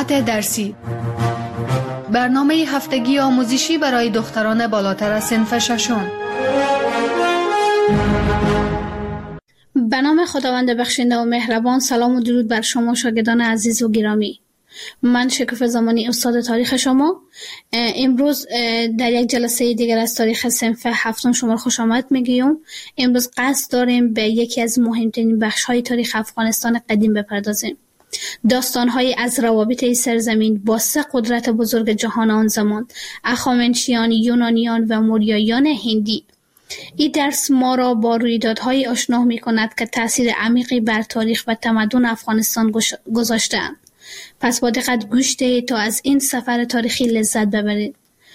ساعت درسی، برنامه هفتگی آموزشی برای دختران بالاتر از صنف ششم. به نام خداوند بخشنده و مهربان. سلام و درود بر شما شاگردان عزیز و گرامی. من شکوفه زمانی استاد تاریخ شما. امروز در یک جلسه دیگر از تاریخ صنف هفتم شما خوش آمد میگیم. امروز قصد داریم به یکی از مهمترین بخش‌های تاریخ افغانستان قدیم بپردازیم. داستان‌های از روابط سرزمین با سه قدرت بزرگ جهان آن زمان، اخامنشیان، یونانیان و موریاییان هندی. این درس ما را با رویدادهای آشنا می‌کند که تأثیر عمیقی بر تاریخ و تمدن افغانستان گذاشته‌اند. پس با دقت گوش دهید تا از این سفر تاریخی لذت ببرید.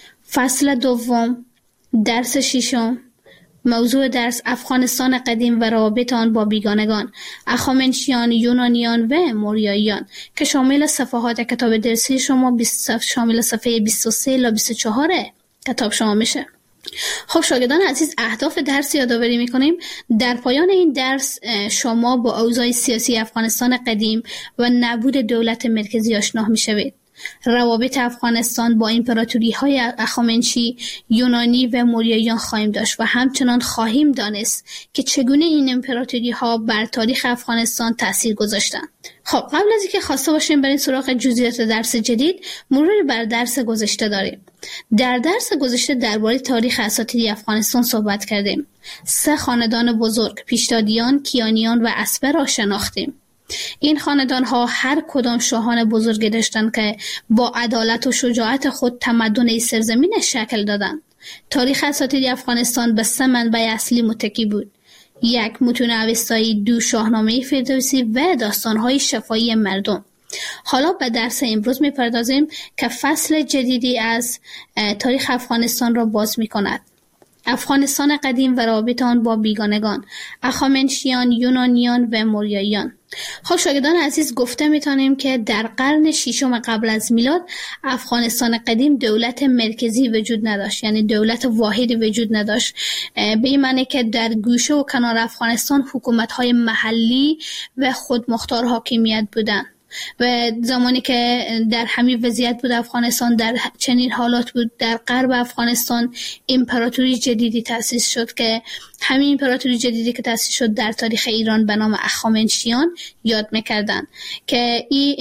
فصل دوم، درس ششم. موضوع درس: افغانستان قدیم و روابط آن با بیگانگان، اخامنشیان، یونانیان و موریاییان، که شامل صفحات کتاب درسی شما شامل صفحه 23 الی 24 کتاب شما میشه. خب شاگردان عزیز، اهداف درس یادآوری میکنیم. در پایان این درس شما با اوضاع سیاسی افغانستان قدیم و نبود دولت مرکزی آشنا میشوید. روابط افغانستان با امپراتوری‌های اخامنشی، یونانی و موریاییان خواهیم داشت و همچنان خواهیم دانست که چگونه این امپراتوری‌ها بر تاریخ افغانستان تأثیر گذاشتند. خب قبل از اینکه خواسته باشیم بریم سراغ جزئیات درس جدید، مروری بر درس گذشته داریم. در درس گذشته درباره تاریخ اساطیری افغانستان صحبت کردیم. سه خاندان بزرگ، پیشدادیان، کیانیان و اسبه را شناختیم. این خاندان‌ها هر کدام شاهان بزرگی داشتند که با عدالت و شجاعت خود تمدن سرزمین شکل دادند. تاریخ اساطیری افغانستان به سه منبع اصلی متکی بود: یک، متون اوستایی، دو، شاهنامه فردوسی و داستان‌های شفاهی مردم. حالا به درس امروز می‌پردازیم که فصل جدیدی از تاریخ افغانستان را باز می‌کند. افغانستان قدیم و روابط آن با بیگانگان، اخامنشیان، یونانیان و موریاییان. خب شاگردان عزیز، گفته میتونیم که در قرن ششم قبل از میلاد افغانستان قدیم دولت مرکزی وجود نداشت، یعنی دولت واحد وجود نداشت. به این معنی که در گوشه و کنار افغانستان حکومت‌های محلی و خودمختار حاکمیت بودند. و زمانی که در همین وضعیت بود افغانستان، در چنین حالات بود، در غرب افغانستان امپراتوری جدیدی تأسیس شد که همین امپراتوری جدیدی که تأسیس شد در تاریخ ایران به نام اخامنشیان یاد می‌کردند. که این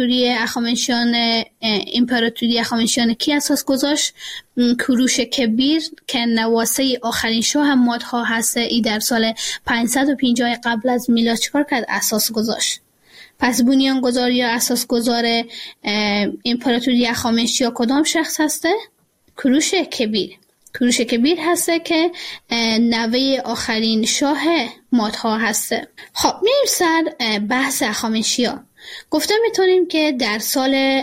امپراتوری اخامنشیان کی اساس گذاشت؟ کوروش کبیر که نواسه آخرین شاه مادها هست. ای در سال 550 قبل از میلاد چیکار کرد؟ اساس گذاشت. پس بنیانگذار یا اساسگذار امپراتوری اخامنشی کدام شخص هسته؟ کوروش کبیر. کوروش کبیر هسته که نوه آخرین شاه مادها هسته. خب میریم سر بحث اخامنشی ها. گفته میتونیم که در سال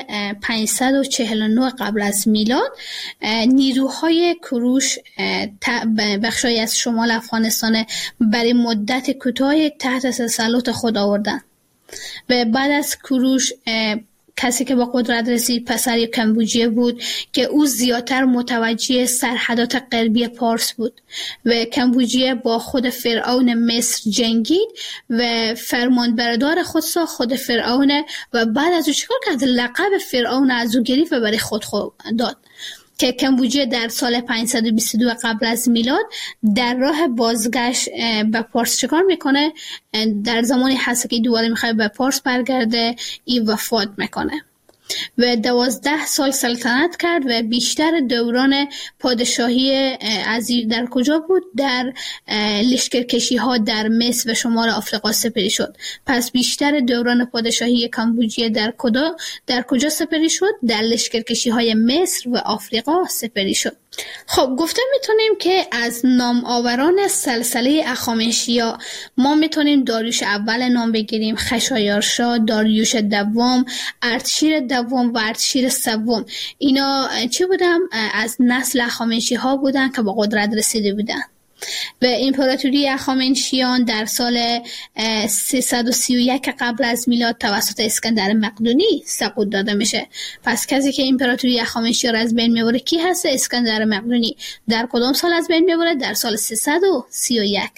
549 قبل از میلاد نیروهای کوروش بخشای از شمال افغانستان برای مدت کوتاه تحت تسلط خود آوردند. و بعد از کوروش کسی که با قدرت رسید پسر کمبوجیه بود که او زیادتر متوجه سرحدات غربی پارس بود و کمبوجیه با خود فرعون مصر جنگید و فرمانبردار خود سا خود فرعون و بعد از او چیکار کرد؟ لقب فرعون از او گرفت و برای خود داد. که کمبوجیه در سال 522 قبل از میلاد در راه بازگشت به پارس چکار میکنه؟ در زمانی هست که دوباره میخواد به پارس برگرده، این وفات میکنه و 12 سال سلطنت کرد و بیشتر دوران پادشاهی در کجا بود؟ در لشکرکشی ها در مصر و شمال آفریقا سپری شد. پس بیشتر دوران پادشاهی کمبوجیه در کجا سپری شد؟ در لشکرکشی های مصر و آفریقا سپری شد. خب گفته میتونیم که از نام آوران سلسله اخامنشیا ما میتونیم داریوش اول نام بگیریم، خشایارشا، داریوش دوم، اردشیر دوم و اردشیر سوم. اینا چی بودن؟ از نسل اخامنشی ها بودن که با قدرت رسیده بودن. و امپراتوری اخامنشیان در سال 331 قبل از میلاد توسط اسکندر مقدونی سقوط داده میشه. پس کسی که امپراتوری اخامنشیان را از بین میبره کی هست؟ اسکندر مقدونی. در کدام سال از بین میبره؟ در سال 331.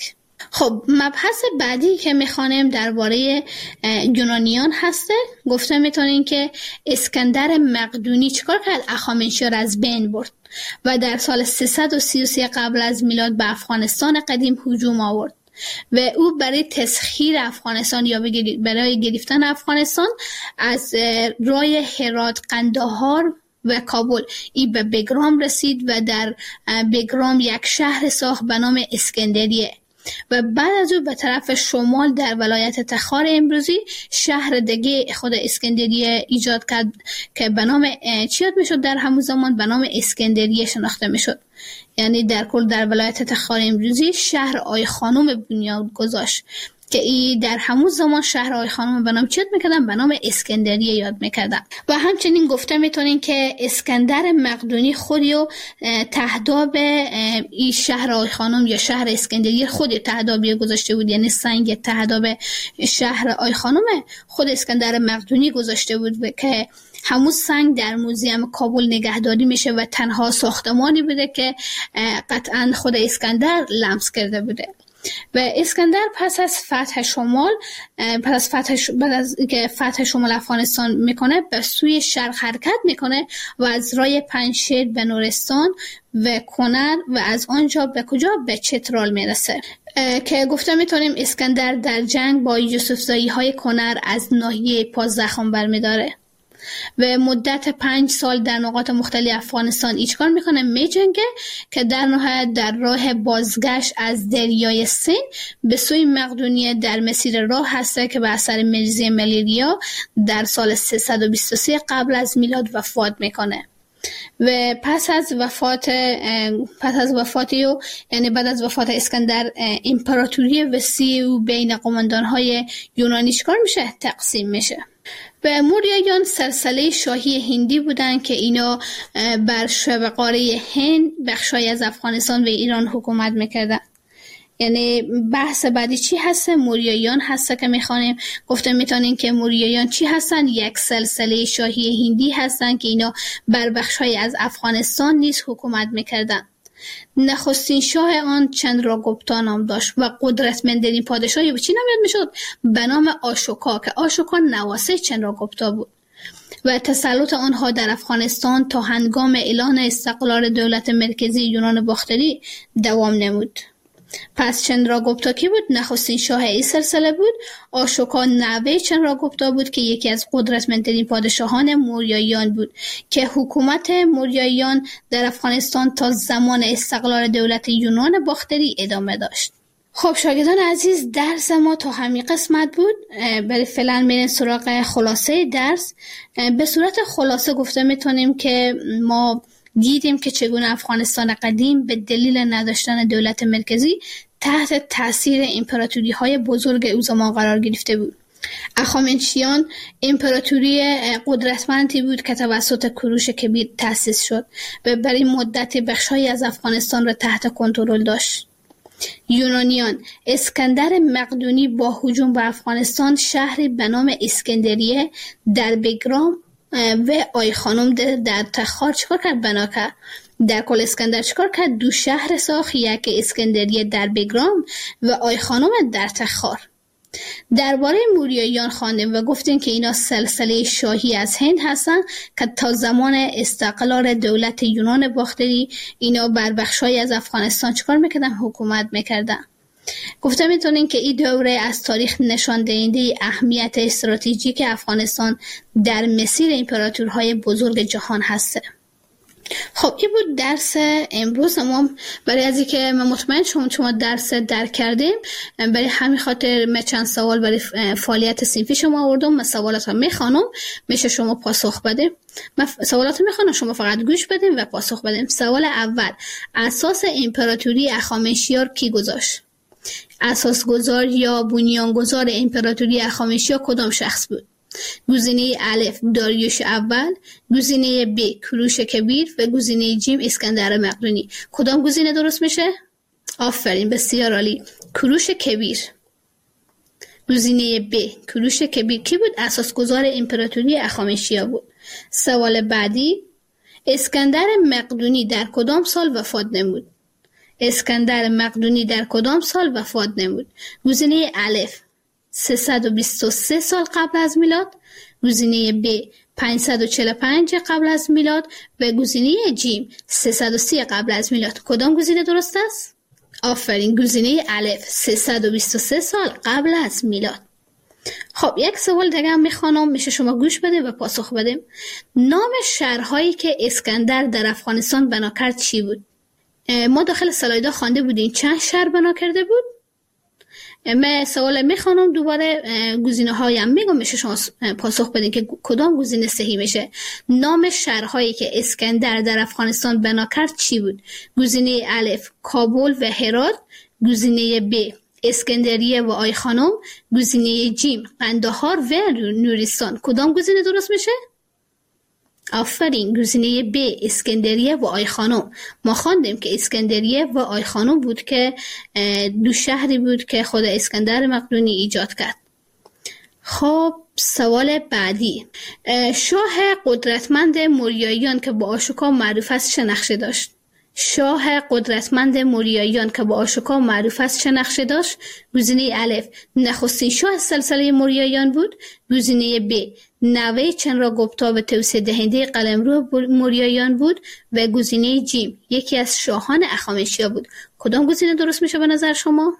خب مبحث بعدی که میخوانیم درباره یونانیان هسته. گفته میتونین که اسکندر مقدونی چیکار کرد؟ اخامنشیان از بین برد و در سال 333 قبل از میلاد به افغانستان قدیم هجوم آورد و او برای تسخیر افغانستان یا برای گرفتن افغانستان از راه هرات، قندهار و کابل ای به بگرام رسید و در بگرام یک شهر ساخت به نام اسکندریه و بعد از او به طرف شمال در ولایت تخار امروزی شهر دیگه خود اسکندریه ایجاد کرد که به نام چی یاد میشد؟ در همون زمان به نام اسکندریه شناخته میشد. یعنی در کل در ولایت تخار امروزی شهر آی خانم بنیاد گذاشت که ای در همون زمان شهر آی خانم به نام چی یاد میکردن؟ به نام اسکندریه یاد میکردن. و همچنین گفته میتونین که اسکندر مقدونی خودیو تهداب ای شهر آی خانم یا شهر اسکندریه خودی تهدابی گذاشته بود، یعنی سنگ تهداب شهر آی خانم خود اسکندر مقدونی گذاشته بود که همون سنگ در موزیم کابل نگهداری میشه و تنها ساختمانی بوده که قطعا خود اسکندر لمس کرده بوده. و اسکندر پس از فتح شمال بعد از که فتح شمال افغانستان میکنه به سوی شرق حرکت میکنه و از راه پنجشیر به نورستان و کنر و از آنجا به کجا؟ به چترال میرسه که گفته میتونیم اسکندر در جنگ با یوسفزایی های کنر از ناحیه پاس زخم برمیداره و مدت 5 سال در نقاط مختلف افغانستان ایچکار میکنه، میجنگه که در نهایت در راه بازگشت از دریای سین به سوی مقدونیه در مسیر راه هسته که به اثر مریضی ملیریا در سال 323 قبل از میلاد وفات میکنه. و پس از وفاتی یعنی بعد از وفات اسکندر امپراتوری وسیع و بین قماندان‌های یونانی چیکار میشه؟ تقسیم میشه. و موریایان سلسله شاهی هندی بودن که اینا بر شبه قاره هند بخشای از افغانستان و ایران حکومت میکردن. یعنی بحث بعدی چی هسته؟ موریایان هسته که میخوانیم. گفته میتونین که موریایان چی هستن؟ یک سلسله شاهی هندی هستن که اینا بر بخشای از افغانستان نیز حکومت میکردن. نخستین شاه آن چندراگوپتا نام داشت و قدرتمندترین پادشاهی به چی نام یاد میشد؟ به نام آشوکا که آشوکا نواسه چندراگوپتا بود و تسلط آنها در افغانستان تا هنگام اعلان استقلال دولت مرکزی یونان باختری دوام نمود. پس چندراگوپتا کی بود؟ نخستین شاه این سلسله بود. آشوکا نوه چندراگوپتا بود که یکی از قدرتمندترین پادشاهان موریاییان بود که حکومت موریاییان در افغانستان تا زمان استقلال دولت یونان باختری ادامه داشت. خب شاگردان عزیز، درس ما تا همین قسمت بود. برای فعلا میرین سراغ خلاصه درس. به صورت خلاصه گفته میتونیم که ما دیدیم که چگونه افغانستان قدیم به دلیل نداشتن دولت مرکزی تحت تاثیر امپراتوری های بزرگ او زمان قرار گرفته بود. اخامنشیان امپراتوری قدرتمندی بود که توسط کوروش کبیر تأسیس شد و برای مدت بخش‌هایی از افغانستان را تحت کنترل داشت. یونانیان اسکندر مقدونی با هجوم به افغانستان شهری به نام اسکندریه در بگرام و آی خانم در تخار چکار کرد؟ بنا کرد. در کل اسکندر چکار کرد؟ 2 شهر ساخت، یک اسکندریه در بگرام و آی خانم در تخار. درباره موریاییان خواندیم و گفتیم که اینا سلسله شاهی از هند هستن که تا زمان استقلال دولت یونان باختری اینا بر بخشای از افغانستان چکار میکردن؟ حکومت میکردن. گفته میتونین که این دوره از تاریخ نشان دهنده اهمیت استراتژیک افغانستان در مسیر امپراتورهای بزرگ جهان هسته. خب این بود درس امروز ما. برای از اینکه من مطمئن شما درس درک کردیم، برای همین خاطر من چند سوال برای فعالیت صنفی شما آوردم. من سوالات رو میخوانم، میشه شما پاسخ بده. من سوالات رو میخوانم، شما فقط گوش بدیم و پاسخ بدیم. سوال اول: اساس امپراتوری اخامنشیار کی گذاشت؟ اساسگذار یا بنیانگذار امپراتوری اخامنشیار کدام شخص بود؟ گزینه الف داریوش اول، گزینه ب کوروش کبیر و گزینه جیم اسکندر مقدونی. کدام گزینه درست میشه؟ آفرین، بسیار عالی، کوروش کبیر. گزینه ب کوروش کبیر کی بود؟ اساسگذار امپراتوری اخامنشیار بود. سوال بعدی: اسکندر مقدونی در کدام سال وفات نمود؟ اسکندر مقدونی در کدام سال وفات نمود؟ گزینه الف 323 سال قبل از میلاد، گزینه ب 545 قبل از میلاد و گزینه جیم 330 قبل از میلاد. کدام گزینه درست است؟ آفرین، گزینه الف 323 سال قبل از میلاد. خب یک سوال دیگه هم میخوانم، میشه شما گوش بده و پاسخ بده. نام شهرهایی که اسکندر در افغانستان بنا کرد چی بود؟ ما داخل سلایدها خوانده بودیم چند شهر بنا کرده بود. من سوال میخوانم دوباره، گزینه هایم میگم، میشه شما پاسخ بدین که کدام گزینه صحیح میشه. نام شهرهایی که اسکندر در افغانستان بنا کرد چی بود؟ گزینه الف کابل و هرات، گزینه ب اسکندریه و آی خانم، گزینه جیم قندهار و نورستان. کدام گزینه درست میشه؟ آفرین، گزینه ب اسکندریه و آی خانم. ما خواندیم که اسکندریه و آی خانم بود که دو شهری بود که خود اسکندر مقدونی ایجاد کرد. خب سوال بعدی، شاه قدرتمند موریاییان که با آشوکا معروف است چه نقشه داشت؟ شاه قدرتمند موریاییان که با آشوکا معروف است چه نقشه داشت؟ گزینه الف نخستین شاه سلسله موریاییان بود، گزینه ب نوه چندراگوپتا و توسعه دهنده قلمرو موریاییان بود و گزینه جیم یکی از شاهان اخامنشیا بود. کدام گزینه درست میشه به نظر شما؟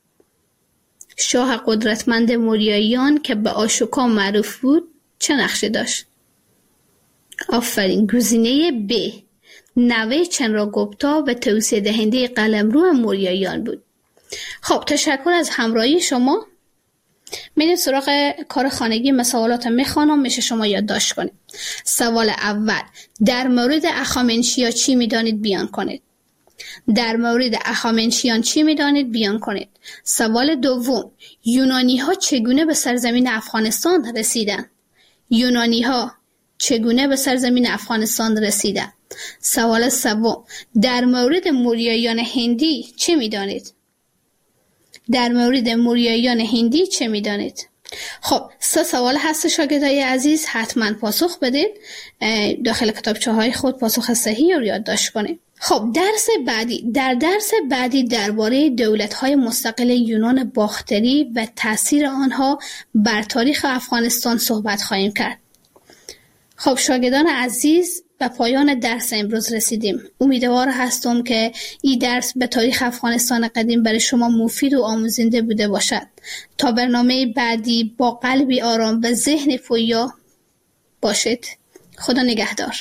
شاه قدرتمند موریاییان که به آشوکا معروف بود چه نقشه داشت؟ آفرین، گزینه ب نوه چندراگوپتا و توسعه دهنده قلمرو موریاییان بود. خب تشکر از همراهی شما. میریم سراغ کار خانگی. مسئولات میخوانم، میشه شما یادداشت کنید. سوال اول، در مورد اخامنشیا چی میدانید بیان کنید؟ در مورد اخامنشیان چی میدانید بیان کنید؟ سوال دوم، یونانی ها چگونه به سرزمین افغانستان رسیدند؟ یونانی ها چگونه به سرزمین افغانستان رسیدند؟ سوال سوم، در مورد موریاییان هندی چه میدانید؟ در مورد موریاییان هندی چه میدانید؟ خب 3 سوال هست شاگردای عزیز، حتما پاسخ بدید. داخل کتابچه های خود پاسخ صحیح رو یادداشت کنید. خب درس بعدی درباره دولت‌های مستقل یونان باختری و تأثیر آنها بر تاریخ افغانستان صحبت خواهیم کرد. خب شاگردان عزیز، به پایان درس امروز رسیدیم. امیدوار هستم که این درس به تاریخ افغانستان قدیم برای شما مفید و آموزنده بوده باشد. تا برنامه بعدی با قلبی آرام و ذهن پویا باشید. خدا نگهدار.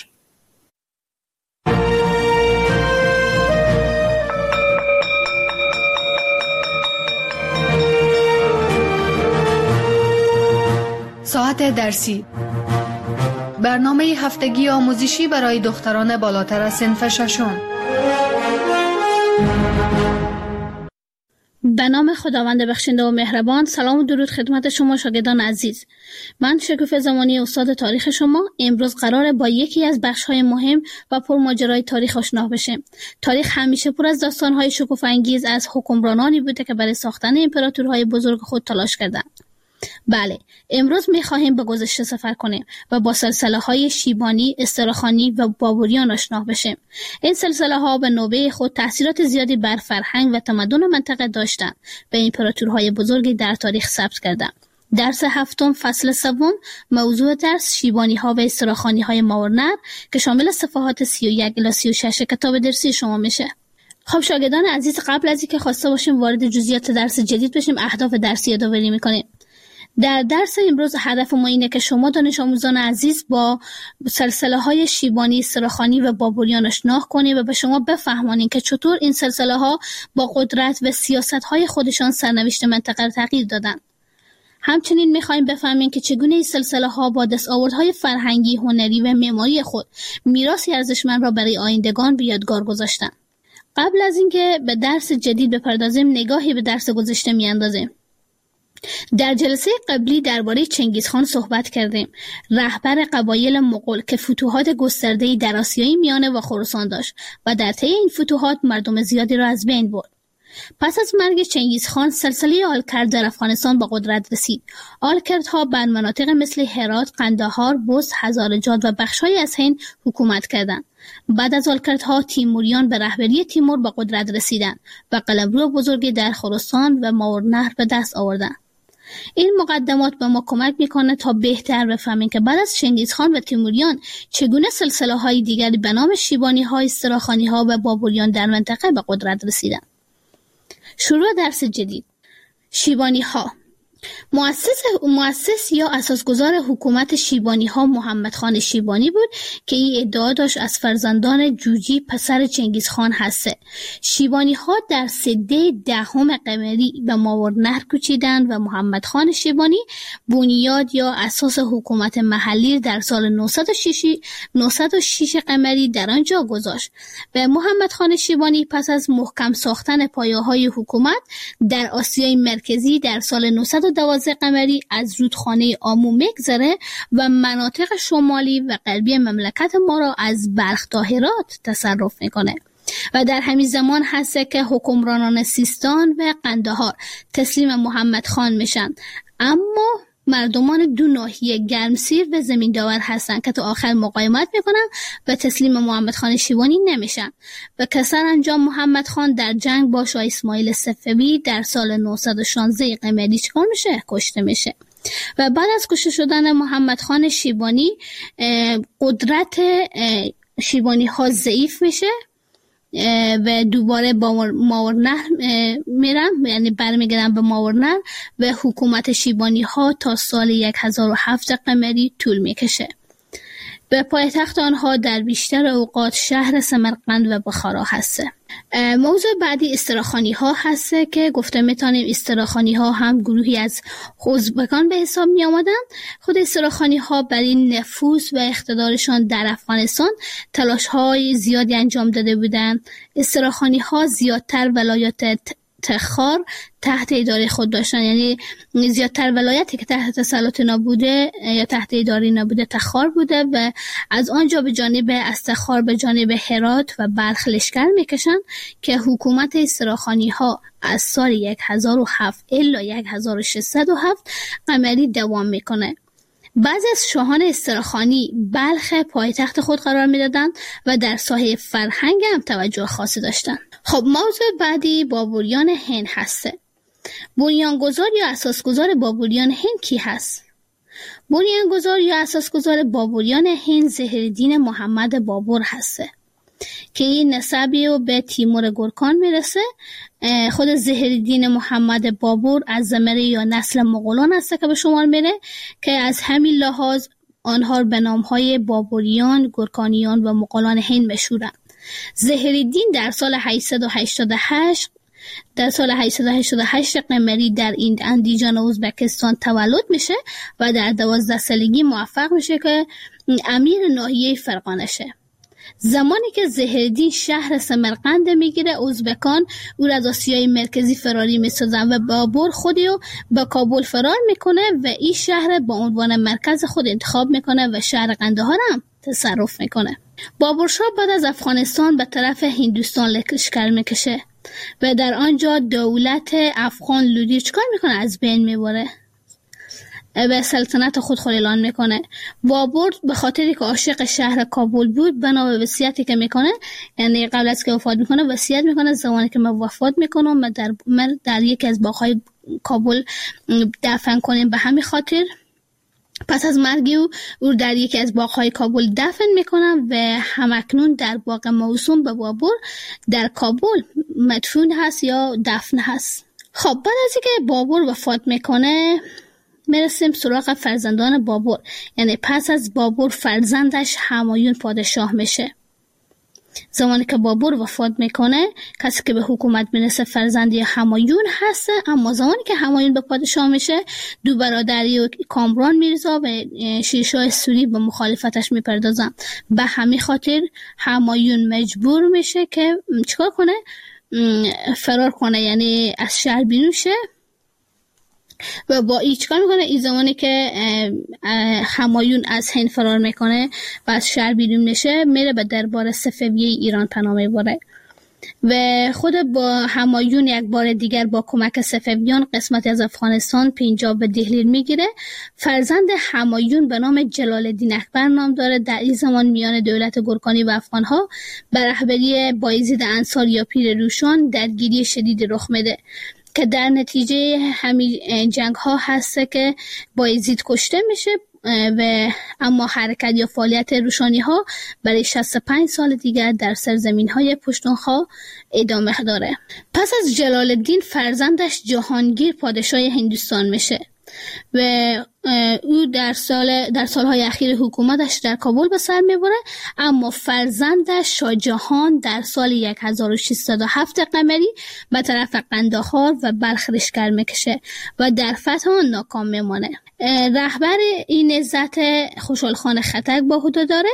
ساعت درسی، برنامه هفتگی آموزشی برای دختران بالاتر از صنف ششم. به نام خداوند بخشنده و مهربان. سلام و درود خدمت شما شاگردان عزیز. من شکوفه زمانی استاد تاریخ شما. امروز قراره با یکی از بخش‌های مهم و پرماجرای تاریخ آشنا بشیم. تاریخ همیشه پر از داستان‌های شکوفه انگیز از حکمرانانی بوده که برای ساختن امپراتورهای بزرگ خود تلاش کردند. بله، امروز می‌خواهیم به گذشته سفر کنیم و با سلسله‌های شیبانی، استرخانی و بابوریان آشنا بشیم. این سلسله‌ها به نوبه خود تأثیرات زیادی بر فرهنگ و تمدن منطقه داشتند و امپراتورهای بزرگی در تاریخ ثبت کردند. درس هفتم فصل سوم، موضوع درس شیبانی‌ها و استرخانی‌های ماورنر که شامل صفحات 31 الی 36 کتاب درسی شما میشه. خب شاگردان عزیز، قبل از اینکه خواسته باشیم وارد جزئیات درس جدید بشیم، اهداف درسی یادآوری می‌کنیم. در درس امروز هدف ما اینه که شما دانش آموزان عزیز با سلسله‌های شیبانی، استرخانی و بابوریان آشنا کنید و به شما بفهمانید که چطور این سلسله‌ها با قدرت و سیاست‌های خودشان سرنوشت منطقه را تغییر دادن. همچنین می‌خوایم بفهمیم که چگونه این سلسله‌ها با دستاوردهای فرهنگی، هنری و معماری خود میراثی ارزشمند را برای آیندگان به یادگار گذاشتند. قبل از اینکه به درس جدید بپردازیم، نگاهی به درس گذشته می‌اندازیم. در جلسه قبلی درباره چنگیزخان صحبت کردیم، رهبر قبایل مغول که فتوحات گسترده‌ای در آسیای میانه و خراسان داشت و در طی این فتوحات مردم زیادی را از بین برد. پس از مرگ چنگیزخان، سلسله آلکرد در افغانستان به قدرت رسید. آلکردها بر مناطق مثل هرات، قندهار، بست، هزارجات و بخش‌های از هند حکومت کردند. بعد از آلکردها تیموریان به رهبری تیمور به قدرت رسیدند و قلمرو بزرگی در خراسان و ماوراءالنهر به دست آوردند. این مقدمات به ما کمک میکنه تا بهتر بفهمیم که بعد از چنگیزخان و تیموریان چگونه سلسله های دیگری به نام شیبانی ها، استراخانی ها و بابوریان در منطقه به قدرت رسیدند. شروع درس جدید. شیبانی ها. مؤسس یا اساسگزار حکومت شیبانی ها محمد خان شیبانی بود که این ادعا داشت از فرزندان جوجی پسر چنگیزخان هسته. شیبانی ها در سده 10 قمری به ماوراءالنهر کوچیدند و محمد خان شیبانی بنیاد یا اساس حکومت محلی در سال 906 قمری در آنجا گذاشت و محمد خان شیبانی پس از محکم ساختن پایه‌های حکومت در آسیای مرکزی در سال 912 قمری از رودخانه آمو میگذره و مناطق شمالی و غربی مملکت ما را از بلخ تا هرات تصرف میکنه و در همین زمان هست که حکمرانان سیستان و قندهار تسلیم محمد خان میشن، اما مردمان دو ناحیه گرمسیر و زمین داور هستند که تا آخر مقاومت میکنن و تسلیم محمد خان شیبانی نمیشن و سرانجام محمد خان در جنگ با شاه اسماعیل صفوی در سال 916 قمری چکار میشه؟ کشته میشه. و بعد از کشته شدن محمد خان شیبانی قدرت شیبانی ها ضعیف میشه و دوباره با ماوراءالنهر میرن، یعنی برمیگردن به ماوراءالنهر و حکومت شیبانی ها تا سال 1007 قمری طول میکشه. به پایتخت آنها در بیشتر اوقات شهر سمرقند و بخارا هسته. موضوع بعدی استراخانی ها هسته که گفته میتونیم استراخانی ها هم گروهی از ازبکان به حساب می آمدن. خود استراخانی ها برای نفوذ و اقتدارشان در افغانستان تلاش های زیادی انجام داده بودند. استراخانی ها زیادتر ولایات تخار تحت اداره خود داشتن، یعنی زیادتر ولایتی که تحت تسلط نبوده یا تحت اداره نبوده تخار بوده و از آنجا به جانب از تخار به جانب هرات و بلخ لشکر میکشن که حکومت استراخانی ها از سال 1007 الی 1607 قمری دوام میکنه. بعضی از شاهان استراخانی بلخ پایتخت خود قرار میدادند و در ساحه فرهنگ هم توجه خاصی داشتند. خب موضوع بعدی بابوریان هند هسته. بنیانگذار یا اساسگزار بابوریان هند کی هست؟ بنیانگذار یا اساسگزار بابوریان هند ظهیرالدین محمد بابور هسته که این نسبی و به تیمور گورکان میرسه. خود ظهیرالدین محمد بابور از زمره یا نسل مغولان هسته که به شمار میره که از همین لحاظ آنها به نامهای بابوریان، گورکانیان و مغولان هند مشهورند. ظهیرالدین در سال 888 قمری در اندیجان ازبکستان تولد میشه و در 12 سالگی موفق میشه که امیر ناحیه فرغانه شه. زمانی که ظهیرالدین شهر سمرقند میگیره، ازبکان او را از آسیای مرکزی فراری میسازن و بابور خودی رو به کابل فرار میکنه و این شهر با عنوان مرکز خود انتخاب میکنه و شهر قندهار هم تصرف میکنه. بابور شاه بعد از افغانستان به طرف هندوستان لشکر میکشه و در آنجا دولت افغان لودی چکار میکنه؟ از بین میبره و سلطنت خود اعلان میکنه. بابور به خاطری که عاشق شهر کابل بود بنا به وصیتی که میکنه، یعنی قبل از که وفات میکنه وصیت میکنه زمانی که من وفات میکنم و در یکی از باغ‌های کابل دفن کنیم. به همین خاطر پس از مرگ او در یکی از باغ‌های کابل دفن میکنن و همکنون در باغ موسوم به بابور در کابل مدفون هست یا دفن هست. خب بعد از اینکه بابور وفات میکنه میرسیم سراغ فرزندان بابور، یعنی پس از بابور فرزندش همایون پادشاه میشه. زمانی که بابور وفات میکنه کسی که به حکومت میرسه فرزندی همایون هسته، اما زمانی که همایون به پادشاه میشه دو برادری و کامران میرزا و شیرشاه سوری به مخالفتش میپردازن. به همین خاطر همایون مجبور میشه که چیکار کنه؟ فرار کنه، یعنی از شهر بیرون شه و با این چیکار میکنه؟ این زمانی که همایون از هند فرار میکنه و از شهر بیرون میشه میره به دربار صفوی ایران پناه میبره و خود با همایون یک بار دیگر با کمک صفویان قسمت از افغانستان پنجاب به دهلی میگیره. فرزند همایون به نام جلال الدین اکبر نام داره. در این زمان میان دولت گورکانی و افغانها به رهبری بایزید انصار یا پیر روشان درگیری شدید رخ میده که در نتیجه همین جنگ ها هست که بایزید کشته میشه و اما حرکت یا فعالیت روشانی ها برای 65 سال دیگر در سرزمین های پشتونخوا ادامه داره. پس از جلال الدین فرزندش جهانگیر پادشاه هندوستان میشه و او در سالهای اخیر حکومتش در کابل به سر میبره، اما فرزندش شاه جهان در سال 1607 قمری به طرف قندهار و بلخ لشکر میکشه و در فتح آن ناکام میمانه. رهبر این نهضت خوشحال خان خټک با عهده داره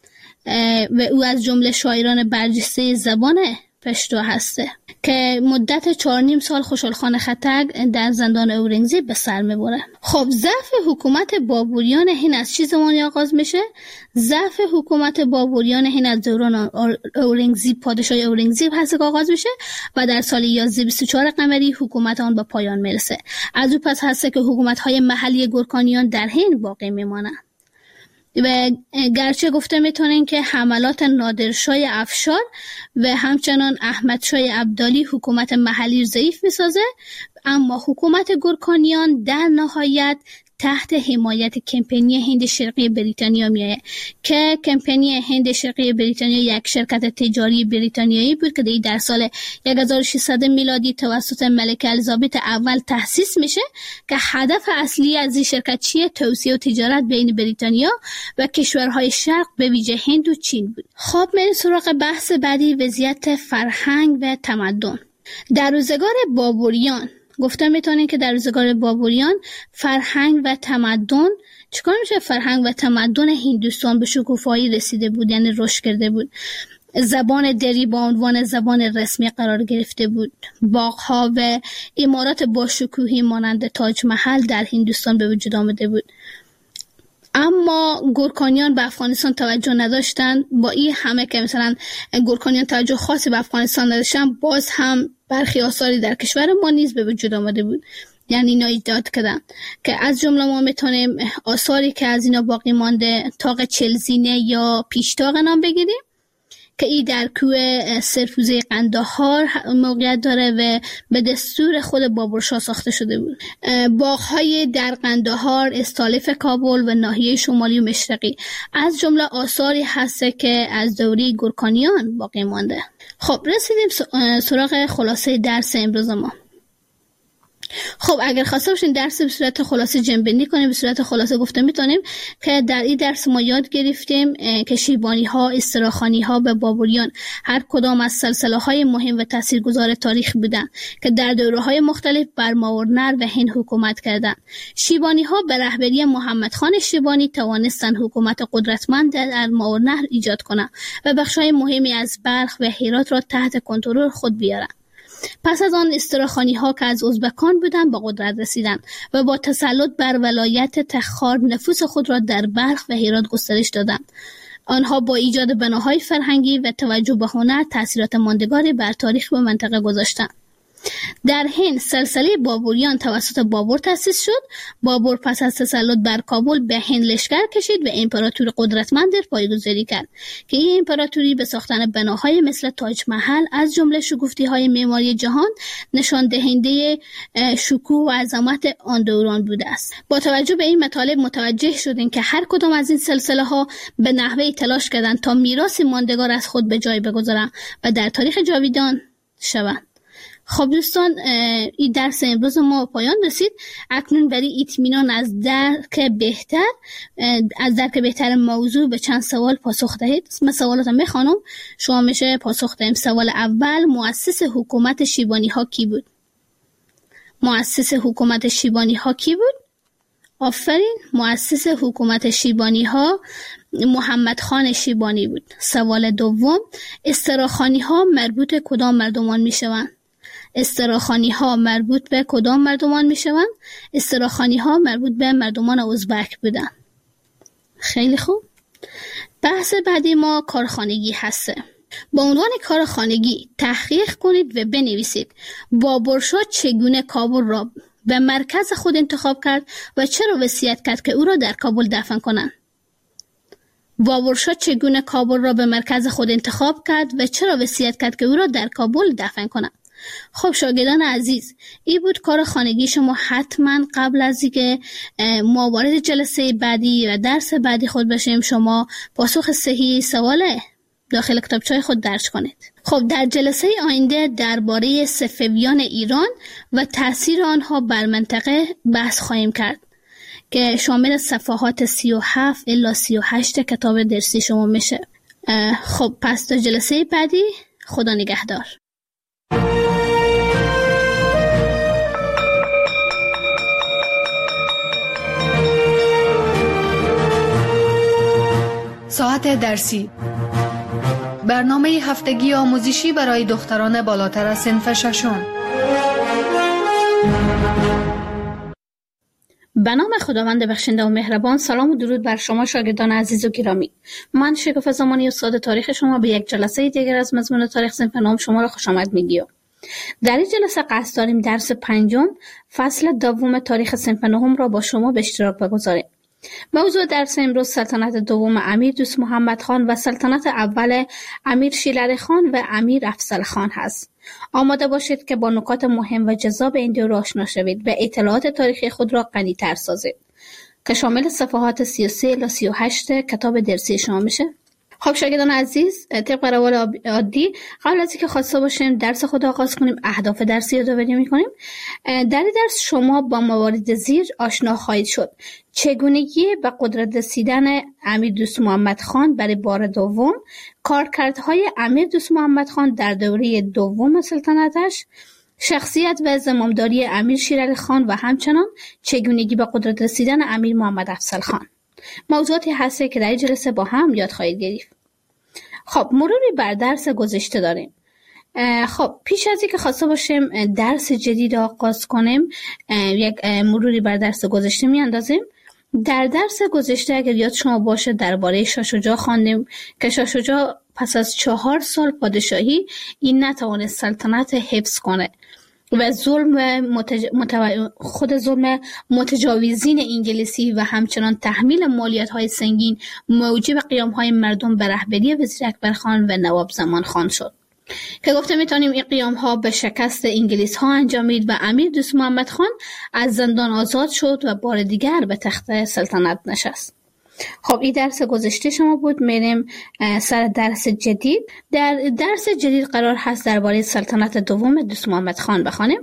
و او از جمله شاعران برجسته زبان پشتو هسته که مدت 4.5 سال خوشحال خان خټک در زندان اورنگزیب به سر میبره. خب ضعف حکومت بابوریان هند از چه زمانی آغاز میشه؟ ضعف حکومت بابوریان هند از دوران اورنگزیب، پادشاه اورنگزیب هست که آغاز میشه و در سال 1124 قمری حکومت آن به پایان میرسه. از او پس هست که حکومت های محلی گورکانیان در هند باقی میمانند و گرچه گفته میتونین که حملات نادرشاه افشار و همچنان احمدشاه ابدالی حکومت محلی ضعیف میسازه، اما حکومت گورکانیان در نهایت تحت حمایت کمپانی هند شرقی بریتانیا میایه که کمپانی هند شرقی بریتانیا یک شرکت تجاری بریتانیایی بود که در سال 1600 میلادی توسط ملکه الیزابت اول تأسیس میشه که هدف اصلی از این شرکت چیه؟ توسعه و تجارت بین بریتانیا و کشورهای شرق به ویژه هند و چین بود. خب میریم سراغ بحث بعدی، وضعیت فرهنگ و تمدن. در روزگار بابوریان گفته میتونین که در روزگار بابوریان فرهنگ و تمدن چیکار میشه؟ فرهنگ و تمدن هندوستان به شکوفایی رسیده بود، یعنی رشد کرده بود. زبان دری با عنوان زبان رسمی قرار گرفته بود. باغ‌ها و عمارات با شکوهی مانند تاج محل در هندوستان به وجود آمده بود. اما گورکانیان به افغانستان توجه نداشتن. با این همه که مثلا گورکانیان توجه خاصی به افغانستان نداشتن، باز هم برخی آثاری در کشور ما نیز به وجود آمده بود، یعنی اینا ایجاد کردن که از جمله ما میتونیم آثاری که از اینا باقی مانده طاق چلزینه یا پیشتاق نام بگیریم که ای در کوه سرفوزه قندهار موقعیت داره و به دستور خود بابرشاه ساخته شده بود. باغ‌های در قندهار، استالف کابل و ناحیه شمالی و مشرقی از جمله آثاری هست که از دوره گورکانیان باقی مانده. خب رسیدیم سراغ خلاصه درس امروز ما. خب اگر خواسته باشین درس به صورت خلاصه جمع‌بندی کنیم، به صورت خلاصه گفته میتونیم که در این درس ما یاد گرفتیم که شیبانی ها، استراخانی ها به بابوریان هر کدام از سلسله های مهم و تاثیرگذار تاریخ بودند که در دوره های مختلف بر ماورنر و هند حکومت کردند. شیبانی ها به رهبری محمد خان شیبانی توانستند حکومت قدرتمند در ماورنر ایجاد کنند و بخش‌های مهمی از بلخ و هرات را تحت کنترل خود بیارند. پس از آن استراخانی ها که از ازبکان بودند به قدرت رسیدند و با تسلط بر ولایت تخار نفوذ خود را در بلخ و هرات گسترش دادند. آنها با ایجاد بناهای فرهنگی و توجه به هنر تأثیرات ماندگاری بر تاریخ و منطقه گذاشتند. در هند سلسله بابوریان توسط بابر تأسیس شد. بابر پس از تسلط بر کابل به هند لشکر کشید و امپراتوری قدرتمند پایه‌گذاری کرد که این امپراتوری به ساختن بناهای مثل تاج محل از جمله شگفتی‌های معماری جهان نشان دهنده شکوه و عظمت آن دوران بوده است. با توجه به این مطالب متوجه شدیم که هر کدام از این سلسله‌ها به نحوی تلاش کردند تا میراث ماندگار از خود به جای بگذارند و در تاریخ جاویدان شوند. خب دوستان، این درس امروز ما پایان رسید. اکنون برای اطمینان از درک بهتر موضوع به چند سوال پاسخ دهید. من سوالاتم میخوانم، شما میشه پاسخ دهیم. سوال اول، مؤسس حکومت شیبانی ها کی بود؟ مؤسس حکومت شیبانی ها کی بود؟ آفرین، مؤسس حکومت شیبانی ها محمد خان شیبانی بود. سوال دوم، استراخانی ها مربوط کدام مردمان میشوند؟ استراخانی ها مربوط به کدام مردمان می شوند؟ استراخانی ها مربوط به مردمان ازبک بودند. خیلی خوب. بحث بعدی ما کارخانگی هسته. با عنوان کار خانگی تحقیق کنید و بنویسید بابرشاه چگونه کابل را به مرکز خود انتخاب کرد و چرا وصیت کرد که او را در کابل دفن کنند. بابرشاه چگونه کابل را به مرکز خود انتخاب کرد و چرا وصیت کرد که او را در کابل دفن کنند. خب شاگردان عزیز، این بود کار خانگی شما. حتما قبل از اینکه ما وارد جلسه بعدی و درس بعدی خود بشیم، شما پاسخ صحیح سوال داخل کتابچه‌های خود درج کنید. خب در جلسه آینده درباره صفویان ایران و تاثیر آنها بر منطقه بحث خواهیم کرد که شامل صفحات 37 الی 38 کتاب درسی شما میشه. خب پس تا جلسه بعدی، خدا نگهدار. ساعت درسی، برنامه هفتگی آموزشی برای دختران بالاتر از صنف ششم. به نام خداوند بخشنده و مهربان. سلام و درود بر شما شاگردان عزیز و گرامی. من شکوفه زمانی استاد تاریخ شما به یک جلسه دیگر از مضمون تاریخ صنف نهم شما را خوش آمد میگیم. در این جلسه قصد داریم درس 5 فصل دوم تاریخ صنف نهم را با شما به اشتراک بگذاریم. موضوع درس امروز سلطنت دوم امیر دوست محمد خان و سلطنت اول امیر شیرعلی خان و امیر افضل خان هست. آماده باشید که با نکات مهم و جذاب این دور آشنا شوید و اطلاعات تاریخی خود را غنی‌تر سازید که شامل صفحات 33 الی 38 کتاب درسی شما میشه. خب شاگردان عزیز، طبق روال عادی قبل از اینکه خواسته باشیم درس خود آغاز کنیم، اهداف درسی یادآوری می‌کنیم. در این درس شما با موارد زیر آشنا خواهید شد: چگونگی به قدرت رسیدن امیر دوست محمد خان برای بار دوم، کارکردهای امیر دوست محمد خان در دوره دوم سلطنتش، شخصیت و زمامداری امیر شیرعلی خان و همچنان چگونگی به قدرت رسیدن امیر محمد افضل خان. موضوعاتی هسته که در این جلسه با هم یاد خواهید گرفت. خب مروری بر درس گذشته داریم. خب پیش از اینکه خواسته باشیم درس جدید آغاز کنیم، یک مروری بر درس گذشته میاندازیم. در درس گذشته اگر یاد شما باشه درباره شاه شجاع خواندیم که شاه شجاع پس از 4 سال پادشاهی این نتوانست سلطنت حفظ کنه و خود ظلم متجاوزین انگلیسی و همچنان تحمیل مالیات‌های سنگین موجب قیام‌های مردم به رهبری وزیر اکبرخان و نواب زمان خان شد که گفته میتونیم این قیام‌ها به شکست انگلیس‌ها انجامید و امیر دوست محمد خان از زندان آزاد شد و بار دیگر به تخت سلطنت نشست. خب این درس گذشته شما بود. میریم سر درس جدید. در درس جدید قرار هست درباره سلطنت دوم دوست محمد خان بخوانیم.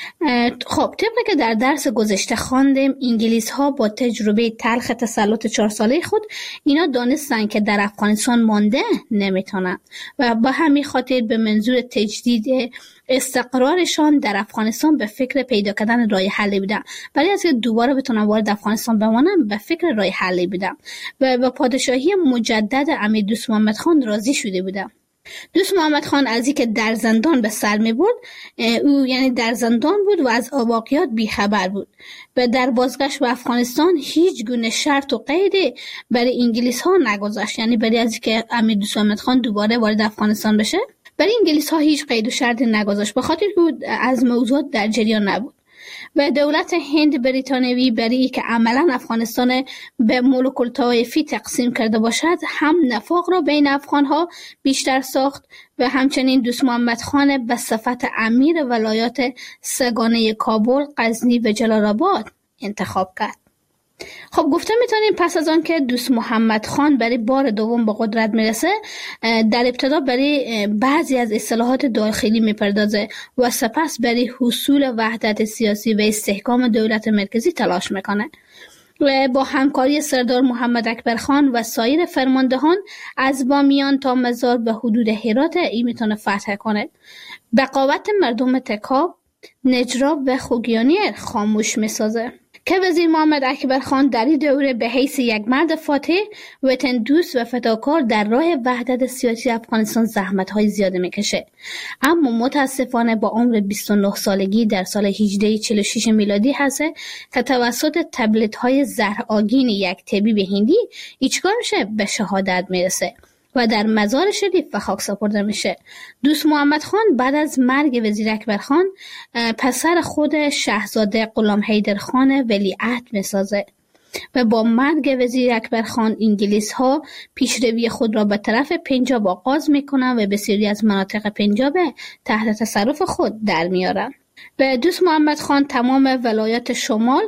خب طبقی که در درس گذشته خواندیم، انگلیس ها با تجربه تلخ تسلط 4 ساله خود اینا دانستن که در افغانستان مانده نمیتونن و به همین خاطر به منظور تجدید استقرارشان در افغانستان به فکر پیدا کردن راه حلی بودن. برای از که دوباره بتونن وارد افغانستان بمانن به فکر راه حلی بودن و با پادشاهی مجدد امیر دوست محمد خان راضی شده بودن. دوست محمد خان از اینکه در زندان به سر می برد، او یعنی در زندان بود و از واقعیات بیخبر بود و در بازگشت به افغانستان هیچ گونه شرط و قیدی برای انگلیس ها نگذاشت، یعنی برای از اینکه امیر دوست محمد خان دوباره وارد افغانستان بشه برای انگلیس ها هیچ قید و شرطی نگذاشت، به خاطر که از موضوعات در جریان نبود و دولت هند بریتانیایی برای که عملا افغانستان به ملوک الطوایفی تقسیم کرده باشد هم نفاق را بین افغان ها بیشتر ساخت و همچنین دوست محمد خان به صفت امیر ولایات سگانه کابل، غزنی و جلال آباد انتخاب کرد. خب گفته میتونیم پس از آن که دوست محمد خان برای بار دوم به قدرت میرسه، در ابتدا برای بعضی از اصلاحات داخلی میپردازه و سپس برای حصول وحدت سیاسی و استحکام دولت مرکزی تلاش میکنه و با همکاری سردار محمد اکبرخان و سایر فرماندهان از بامیان تا مزار به حدود هرات این میتونه فتح کنه. بقاوت مردم تکاب، نجراب و خوگیانی خاموش میسازه که وزیر محمد اکبرخان در این دوره به حیث یک مرد فاتح، وطن دوست و فداکار در راه وحدت سیاسی افغانستان زحمت‌های زیاده میکشه، اما متاسفانه با عمر 29 سالگی در سال 1846 میلادی هست که توسط تبلیغات‌های زهرآگین یک طبیب هندی ایچکار میشه به شهادت میرسه و در مزار شریف به خاک سپرده میشه. دوست محمد خان بعد از مرگ وزیر اکبر خان پسر خود شاهزاده غلام حیدر خان ولیعهد میسازه و با مرگ وزیر اکبر خان انگلیس ها پیشروی خود را به طرف پنجاب آغاز میکنن و بسیاری از مناطق پنجاب تحت تصرف خود در میارن. و دوست محمد خان تمام ولایات شمال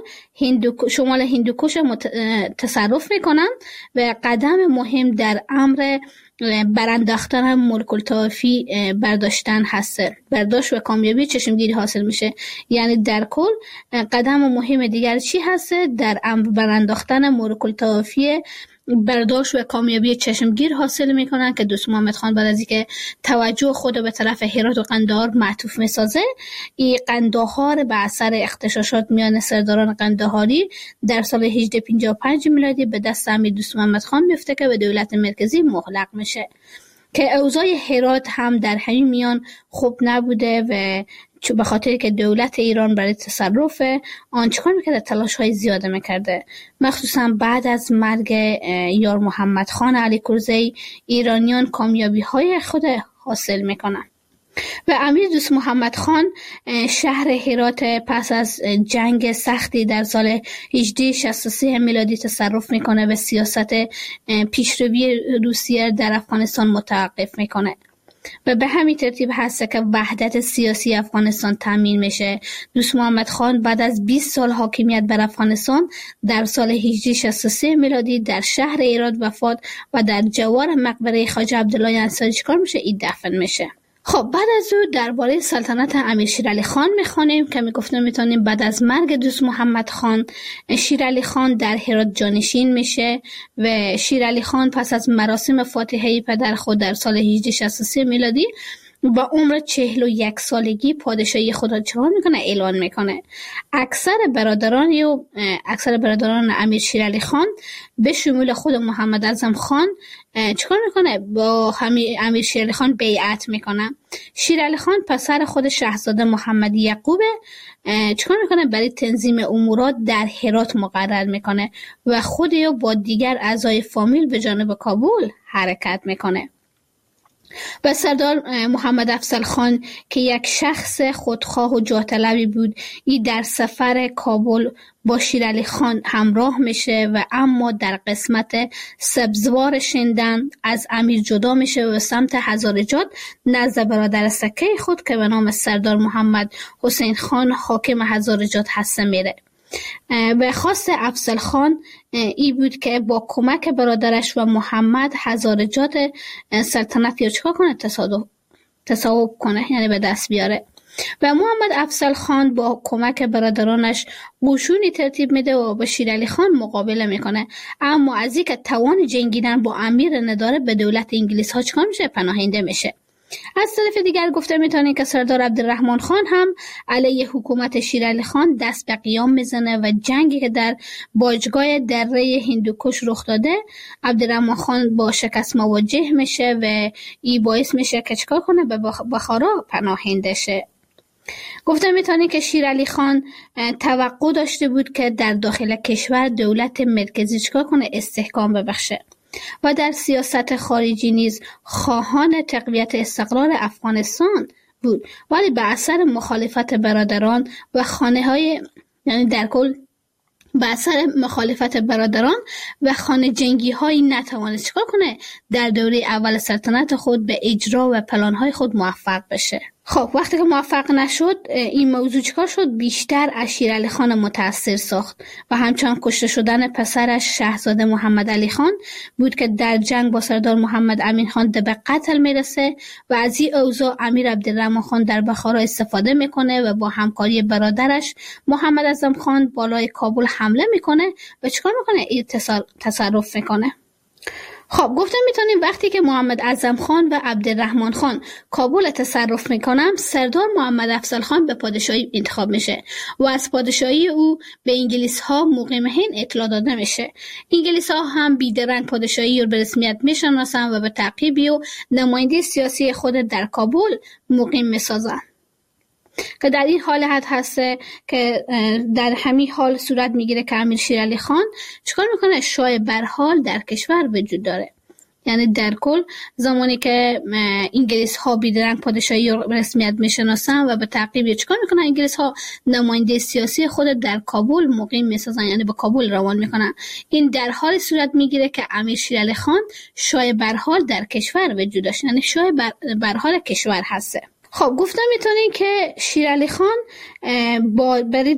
هندوکش تصرف میکنن و قدم مهم در امر برانداختن ملک الطوایفی برداشتن هست. برداشت و کامیابی چشمگیری حاصل میشه. یعنی در کل قدم مهم دیگر چی هست؟ در امر برانداختن ملک الطوایفی برداشت و کامیابی چشمگیر حاصل میکنن که دوست محمد خان بعد از اینکه توجه خود به طرف هرات و قندهار معطوف میسازه، این قندهار به اثر اغتشاشات میان سرداران قندهاری در سال 1855 میلادی به دست امیر دوست محمد خان میفته که به دولت مرکزی مغلق میشه که اوضاع هرات هم در همین میان خوب نبوده و به خاطر که دولت ایران برای تصرف آن چکار میکرده؟ تلاش‌های زیاده میکرده. مخصوصا بعد از مرگ یار محمد خان علی کرزی ایرانیان کامیابی‌های خود حاصل میکنن و امیر دوست محمد خان شهر هرات پس از جنگ سختی در سال 1863 میلادی تصرف میکنه و سیاست پیشروی روسیه در افغانستان متوقف میکنه و به همین ترتیب هست که وحدت سیاسی افغانستان تامین میشه. دوست محمد خان بعد از 20 سال حاکمیت بر افغانستان در سال 1863 میلادی در شهر هرات وفات و در جوار مقبره خواجه عبدالله انصاری چیکار میشه؟ این دفن میشه. خب بعد از او درباره سلطنت امیر شیرعلی خان میخوانیم که میگفتیم میتونیم بعد از مرگ دوست محمد خان شیرعلی خان در هرات جانشین میشه و شیرعلی خان پس از مراسم فاتحه پدر خود در سال 1863 میلادی با عمر 41 سالگی پادشاهی خود را چکار میکنه؟ اعلان میکنه. اکثر برادران امیر شیرعلی خان به شمول خود محمد اعظم خان چکار میکنه؟ با امیر شیرعلی خان بیعت میکنه. شیرعلی خان پسر خود شاهزاده محمد یعقوب چکار میکنه؟ برای تنظیم امورات در هرات مقرر میکنه و خود یا با دیگر اعضای فامیل به جانب کابل حرکت میکنه. و سردار محمد افضل خان که یک شخص خودخواه و جاه طلبی بود، این در سفر کابل با شیرعلی خان همراه میشه و اما در قسمت سبزوار شندن از امیر جدا میشه و سمت هزارجات نزد برادر سکه خود که به نام سردار محمد حسین خان حاکم هزارجات هست میره. به خواست افضل خان ای بود که با کمک برادرش و محمد هزارجات سلطنت یا چکار کنه؟ تصاحب کنه، یعنی به دست بیاره. و محمد افضل خان با کمک برادرانش قشونی ترتیب میده و با شیرعلی خان مقابله میکنه، اما از اینکه توان جنگیدن با امیر نداره به دولت انگلیس ها چکار میشه؟ پناهنده میشه. از طرف دیگر گفته میتونیم که سردار عبدالرحمن خان هم علیه حکومت شیرعلی خان دست به قیام میزنه و جنگی که در باجگاه دره هندوکش رخ داده عبدالرحمن خان با شکست مواجه میشه و این باعث میشه که چکار کنه؟ به بخارا پناهنده شه. گفته میتونیم که شیرعلی خان توقع داشته بود که در داخل کشور دولت مرکزی چکار کنه؟ استحکام ببخشه و در سیاست خارجی نیز خواهان تقویت استقرار افغانستان بود، ولی به اثر مخالفت برادران و یعنی در کل به اثر مخالفت برادران و خانه جنگی هایی نتوانست چکار کنه؟ در دوره اول سلطنت خود به اجرا و پلان های خود موفق بشه. خب وقتی که موفق نشد این موضوع چکار شد؟ بیشتر از شیرعلی خان متاثر ساخت و همچنان کشته شدن پسرش شاهزاده محمد علی خان بود که در جنگ با سردار محمد امین خان به قتل میرسه و از این اوضاع امیر عبدالرحمن خان در بخارا استفاده میکنه و با همکاری برادرش محمد اعظم خان بالای کابل حمله میکنه و چکار میکنه؟ این تصرف میکنه. خب گفتم میتونیم وقتی که محمد اعظم خان و عبدالرحمن خان کابل تصرف میکنن، سردار محمد افضل خان به پادشاهی انتخاب میشه و از پادشاهی او به انگلیس ها مقیم هند اطلاع داده میشه. انگلیس ها هم بیدرنگ پادشاهی رو به رسمیت میشناسن و به تعقیبی و نماینده سیاسی خود در کابل مقیم میسازن که در این حالت هسته که در همین حال صورت میگیره که امیر شیرعلی خان چیکار میکنه؟ شاه برحال در کشور وجود داره. یعنی در کل زمانی که انگلیس ها بیدرنگ پادشاهی رسمیت میشناسن و به تعقیب چیکار میکنن، انگلیس ها نماینده سیاسی خود در کابل مقیم میسازن، یعنی به کابل روان میکنن. این در حال صورت میگیره که امیر شیر علی خان شاه برحال در کشور وجود داشت، یعنی شاه برحال کشور هسته. خب گفتم میتونین که شیر علی خان برای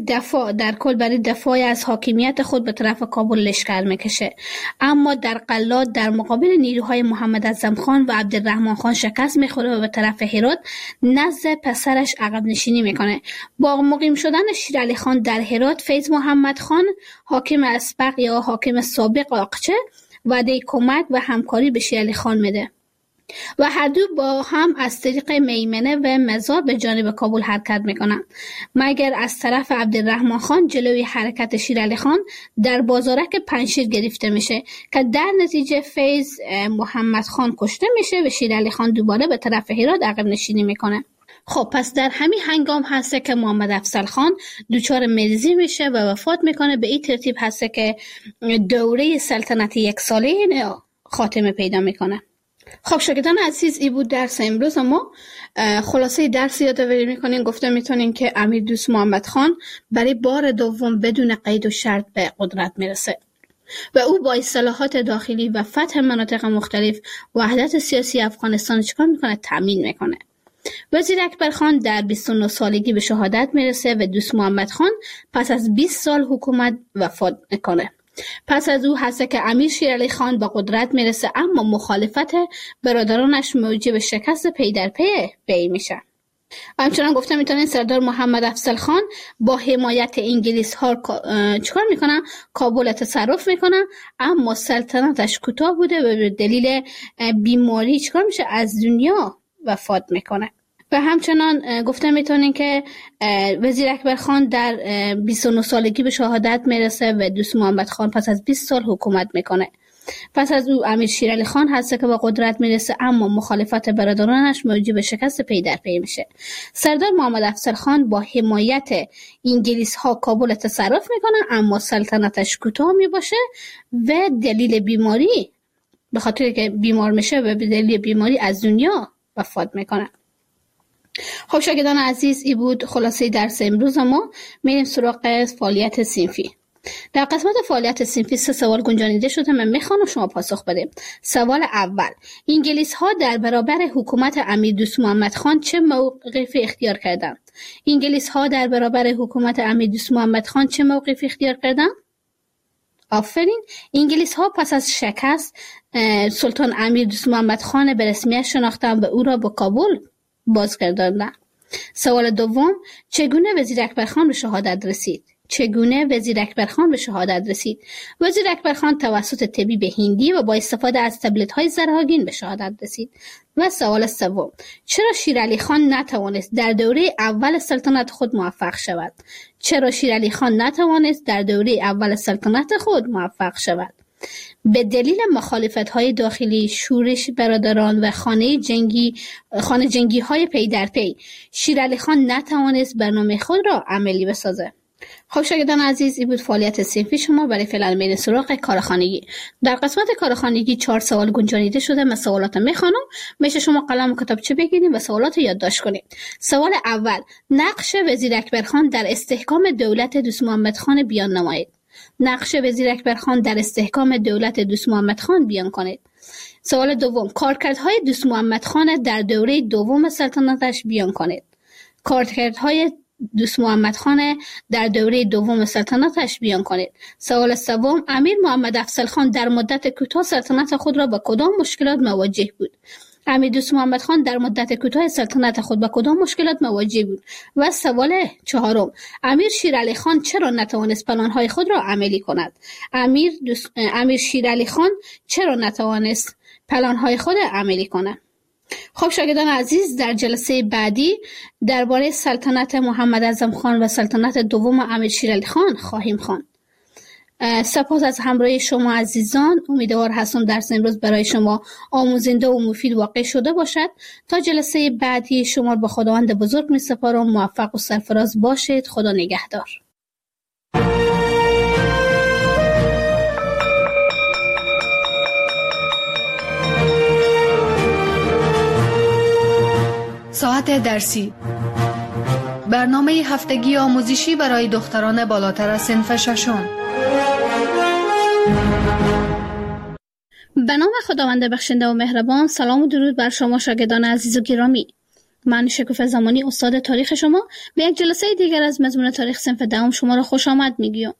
دفاع از حاکمیت خود به طرف کابل لشکر میکشه، اما در قلات در مقابل نیروهای محمد اعظم خان و عبدالرحمن خان شکست میخوره و به طرف هرات نزد پسرش عقب نشینی میکنه. با مقیم شدن شیر علی خان در هرات، فیض محمد خان حاکم اسبق یا حاکم سابق آقچه وعده کمک و همکاری به شیر علی خان میده و هر دو با هم از طریق میمنه و مزار به جانب کابل حرکت میکنن، مگر از طرف عبدالرحمن خان جلوی حرکت شیر علی خان در بازارک پنجشیر گرفته میشه که در نتیجه فیض محمد خان کشته میشه و شیر علی خان دوباره به طرف هرات عقب نشینی میکنه. خب پس در همین هنگام هسته که محمد افضل خان دچار مریضی میشه و وفات میکنه. به این ترتیب هسته که دوره سلطنت یک ساله خاتمه پیدا میکنه. خب شاگردان عزیز، این بود درس امروز. ما خلاصه درس یادآوری میکنیم. گفته میتونیم که امیر دوست محمد خان برای بار دوم بدون قید و شرط به قدرت میرسه و او با اصلاحات داخلی و فتح مناطق مختلف وحدت سیاسی افغانستان چیکار میکنه؟ تامین میکنه. وزیر اکبر خان در 29 سالگی به شهادت میرسه و دوست محمد خان پس از 20 سال حکومت وفات میکنه. پس از او هست که امیر شیر علی خان به قدرت میرسه، اما مخالفت برادرانش موجب شکست پی در پی میشه. همچنان گفته میتونین سردار محمد افضل خان با حمایت انگلیس ها چیکار میکنن؟ کابل تصرف میکنن، اما سلطنتش کوتاه بوده و به دلیل بیماری چیکار میشه؟ از دنیا وفات میکنه. و همچنان گفته میتونین که وزیر اکبر خان در 29 سالگی به شهادت میرسه و دوست محمد خان پس از 20 سال حکومت میکنه. پس از او امیر شیر علی خان هست که به قدرت میرسه، اما مخالفت برادرانش موجب شکست پی در پی میشه. سردار محمد افضل خان با حمایت انگلیس ها کابل تصرف میکنه، اما سلطنتش کوتاه میباشه و دلیل بیماری، به خاطر که بیمار میشه و به دلیل بیماری از دنیا وفات میکنه. خب شاگردان عزیز، این بود خلاصه درس امروز ما. میریم سراغ فعالیت صنفی. در قسمت فعالیت صنفی 3 سوال گنجانیده شده، من میخوام شما پاسخ بدید. سوال اول: انگلیس ها در برابر حکومت امیر دوست محمد خان چه موقفی اختیار کردند؟ انگلیس ها در برابر حکومت امیر دوست محمد خان چه موقفی اختیار کردند؟ آفرین. انگلیس ها پس از شکست سلطان امیر دوست محمد خان به رسمیت شناختند و او را به کابل بازگرداندند. سوال دوم: چگونه وزیر اکبر خان به شهادت رسید؟ وزیر اکبر خان توسط طبیب هندی و با استفاده از تبلت های زرهاگین به شهادت رسید. و سوال سوم: چرا شیر علی خان نتوانست در دوره اول سلطنت خود موفق شود؟ به دلیل مخالفت‌های داخلی، شورش برادران و خانه جنگی های پی در پی، شیر علی خان نتوانست برنامه خود را عملی بسازه. خب شاگردان عزیز، این بود فعالیت صنفی شما. برای فعلا میریم سراغ کارخانگی. در قسمت کارخانگی 4 سوال گنجانیده شده. من سوالات میخوانم، میشه شما قلم و کتابچه بگیرید و سوالات رو یادداشت کنید. سوال اول: نقش وزیر اکبر خان در استحکام دولت دوست محمد خان بیان نمایید. سوال دوم: کارکردهای دوست محمد خان در دوره دوم سلطنتش بیان کنید. سوال سوم: امیر محمد افضل خان در مدت کوتاه سلطنت خود را با کدام مشکلات مواجه بود؟ و سوال چهارم: امیر شیر علی خان چرا نتوانست پلان‌های خود را عملی کند؟ خب شاگردان عزیز، در جلسه بعدی درباره سلطنت محمد اعظم خان و سلطنت دوم امیر شیر علی خان خواهیم خواند. سپاس از همراهی شما عزیزان. امیدوار هستم درس امروز برای شما آموزنده و مفید واقع شده باشد. تا جلسه بعدی شما به خداوند بزرگ می سپارم. موفق و سرفراز باشید. خدا نگهدار. ساعت درسی، برنامه هفتگی آموزشی برای دختران بالاتر از صنف ششم. به نام خداوند بخشنده و مهربان. سلام و درود بر شما شاگردان عزیز و گرامی. من شکوفه زمانی استاد تاریخ شما به یک جلسه دیگر از مضمون تاریخ صنف دهم شما را خوش آمد میگویم.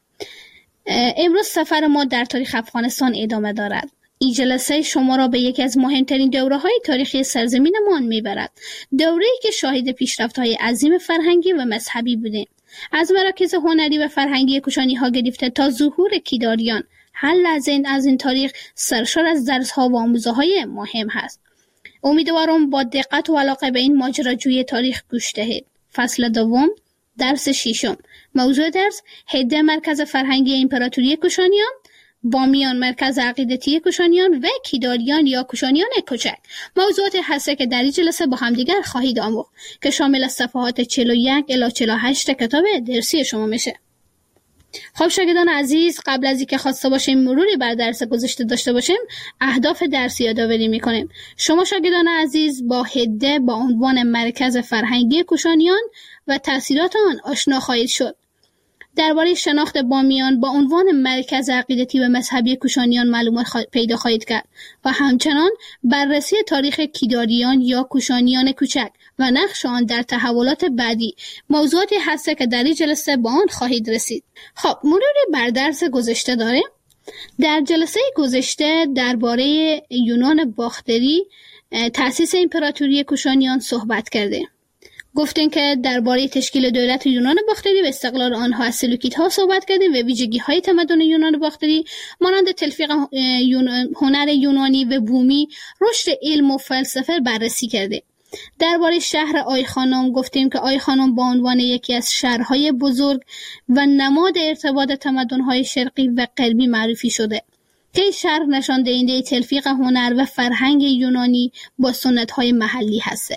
امروز سفر ما در تاریخ افغانستان ادامه دارد. این جلسه شما را به یکی از مهمترین دوره‌های تاریخی سرزمینمان میبرد. دوره‌ای که شاهد پیشرفت‌های عظیم فرهنگی و مذهبی بودیم. از مراکز هنری و فرهنگی کوشانی‌ها گرفته تا ظهور کیداریان، هر لحظه از این تاریخ سرشار از درس‌ها و آموزه‌های مهم هست. امیدوارم با دقت و علاقه به این ماجراجوی تاریخ گوش دهید. فصل دوم، درس ششم. موضوع درس: هده مرکز فرهنگی امپراتوری کوشانیان، بامیان مرکز عقیدتی کوشانیان و کیداریان یا کوشانیان کوچک. موضوعات هسته که در این جلسه با همدیگر خواهید آموخت که شامل صفحات 41 الی 48 کتاب درسی شما میشه. خب شاگردان عزیز، قبل از اینکه خواسته باشیم مروری بر درس گذشته داشته باشیم، اهداف درسی یادآوری میکنیم. شما شاگردان عزیز با هده با عنوان مرکز فرهنگی کوشانیان و تأثیرات آن آشنا خواهید شد. درباره شناخت بامیان با عنوان مرکز عقیدتی و مذهبی کوشانیان معلومات پیدا خواهید کرد و همچنان بررسی تاریخ کیداریان یا کوشانیان کوچک و نقش آن در تحولات بعدی موضوعاتی هست که در این جلسه با آن خواهید رسید. خب مروری بر درس گذشته داریم. در جلسه گذشته درباره یونان باختری، تأسیس امپراتوری کوشانیان صحبت کردیم. گفتیم که درباره تشکیل دولت یونان باختری و استقلال آنها از سلوکیدها صحبت کردیم و ویژگی‌های تمدن یونان باختری مانند تلفیق هنر یونانی و بومی، رشد علم و فلسفه بررسی کردیم. درباره شهر آیخانوم گفتیم که آیخانوم با عنوان یکی از شهرهای بزرگ و نماد ارتباط تمدن‌های شرقی و غربی معرفی شده که این شهر نشان دهنده تلفیق هنر و فرهنگ یونانی با سنت‌های محلی هست.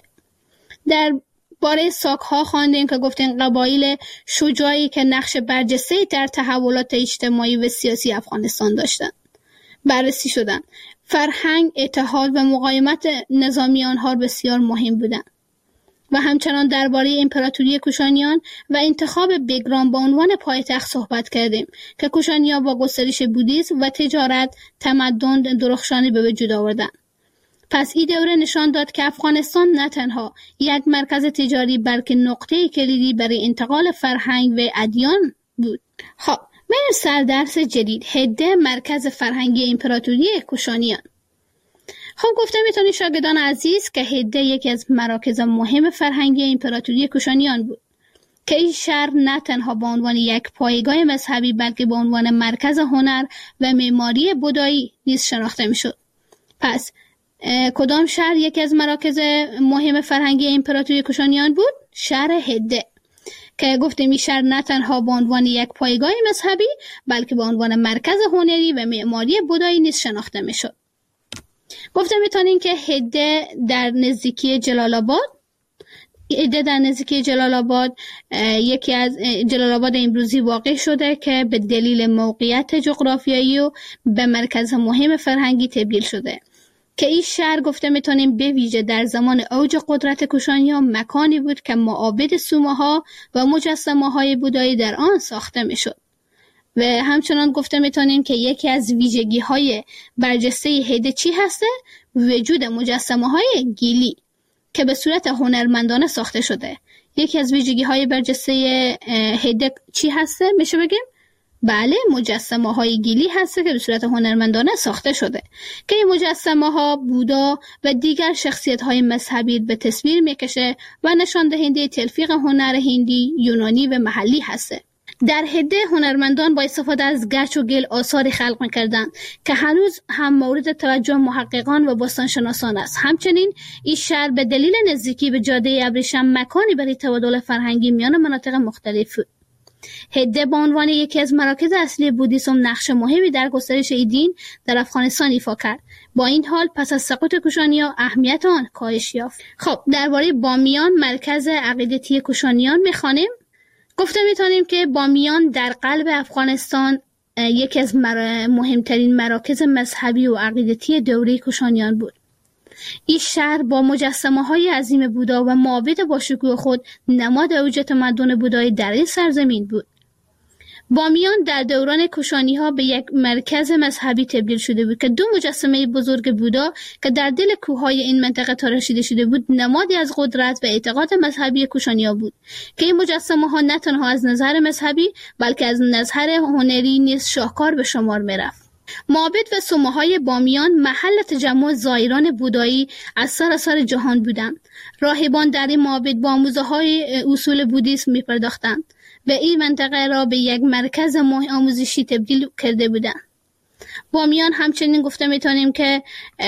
باره ساک‌ها خواندیم که گفتیم قبایل شجاعی که نقش برجسته‌ای در تحولات اجتماعی و سیاسی افغانستان داشتند بررسی شدند. فرهنگ، اتحاد و مقاومت نظامی آنها بسیار مهم بودند. و همچنان درباره امپراتوری کوشانیان و انتخاب بگرام به عنوان پایتخت صحبت کردیم که کوشانیان با گسترش بودیسم و تجارت تمدن درخشانی به وجود آوردند. پس این دوره نشان داد که افغانستان نه تنها یک مرکز تجاری بلکه نقطه کلیدی برای انتقال فرهنگ و ادیان بود. خب بریم سر درس جدید، هده مرکز فرهنگی امپراتوری کوشانیان. خب گفته میتونید شاگردان عزیز که هده یکی از مراکز مهم فرهنگی امپراتوری کوشانیان بود که این شهر نه تنها به عنوان یک پایگاه مذهبی بلکه به عنوان مرکز هنر و معماری بودایی نیز شناخته میشد. پس کدام شهر یکی از مراکز مهم فرهنگی امپراتوری کوشانیان بود؟ شهر هده که گفتیم این شهر نه تنها به عنوان یک پایگاه مذهبی بلکه به عنوان مرکز هنری و معماری بودایی نیز شناخته میشد. گفتم میتونین که هده در نزدیکی جلال آباد یکی از جلال آباد امروزی واقع شده که به دلیل موقعیت جغرافیایی و به مرکز مهم فرهنگی تبدیل شده که این شهر گفته میتونیم به ویژه در زمان اوج قدرت کوشانیان مکانی بود که معابد سومه‌ها و مجسمه‌های بودایی در آن ساخته میشد. و همچنان گفته میتونیم که یکی از ویژگی‌های برجسته هده چی هسته؟ وجود مجسمه‌های گیلی که به صورت هنرمندانه ساخته شده. یکی از ویژگی‌های برجسته هده چی هسته؟ میشه بگیم؟ بله، مجسمه‌های گیلی هست که به صورت هنرمندانه ساخته شده که این مجسمه‌ها بودا و دیگر شخصیت‌های مذهبی به تصویر میکشه و نشان دهنده تلفیق هنر هندی، یونانی و محلی هسته. در هده هنرمندان با استفاده از گچ و گل آثاری خلق می‌کردند که هنوز هم مورد توجه محققان و باستانشناسان است. همچنین این شهر به دلیل نزدیکی به جاده ابریشم مکانی برای تبادل فرهنگی میان مناطق مختلف بود. هده به عنوان یکی از مراکز اصلی بودیسم نقش مهمی در گسترش این دین در افغانستان ایفا کرد. با این حال پس از سقوط کوشانیان اهمیت آن کاهش یافت. خب درباره بامیان مرکز عقیدتی کوشانیان می‌خوانیم. گفته میتونیم که بامیان در قلب افغانستان یکی از مهمترین مراکز مذهبی و عقیدتی دوره کوشانیان بود. این شهر با مجسمه‌های عظیم بودا و معابد با شکوه خود نماد اوج تمدن بودایی در این سرزمین بود. بامیان در دوران کوشانی‌ها به یک مرکز مذهبی تبدیل شده بود که دو مجسمه بزرگ بودا که در دل کوههای این منطقه تراشیده شده بود نمادی از قدرت و اعتقاد مذهبی کوشانی‌ها بود که این مجسمه‌ها نه تنها از نظر مذهبی بلکه از نظر هنری نیز شاهکار به شمار می‌رفت. معابد و صومعه‌های بامیان محل تجمع زائران بودایی از سراسر جهان بودند. راهبان در این معابد با آموزه‌های اصول بودیسم می‌پرداختند و این منطقه را به یک مرکز آموزشی تبدیل کرده بودند. بامیان همچنین گفته میتونیم که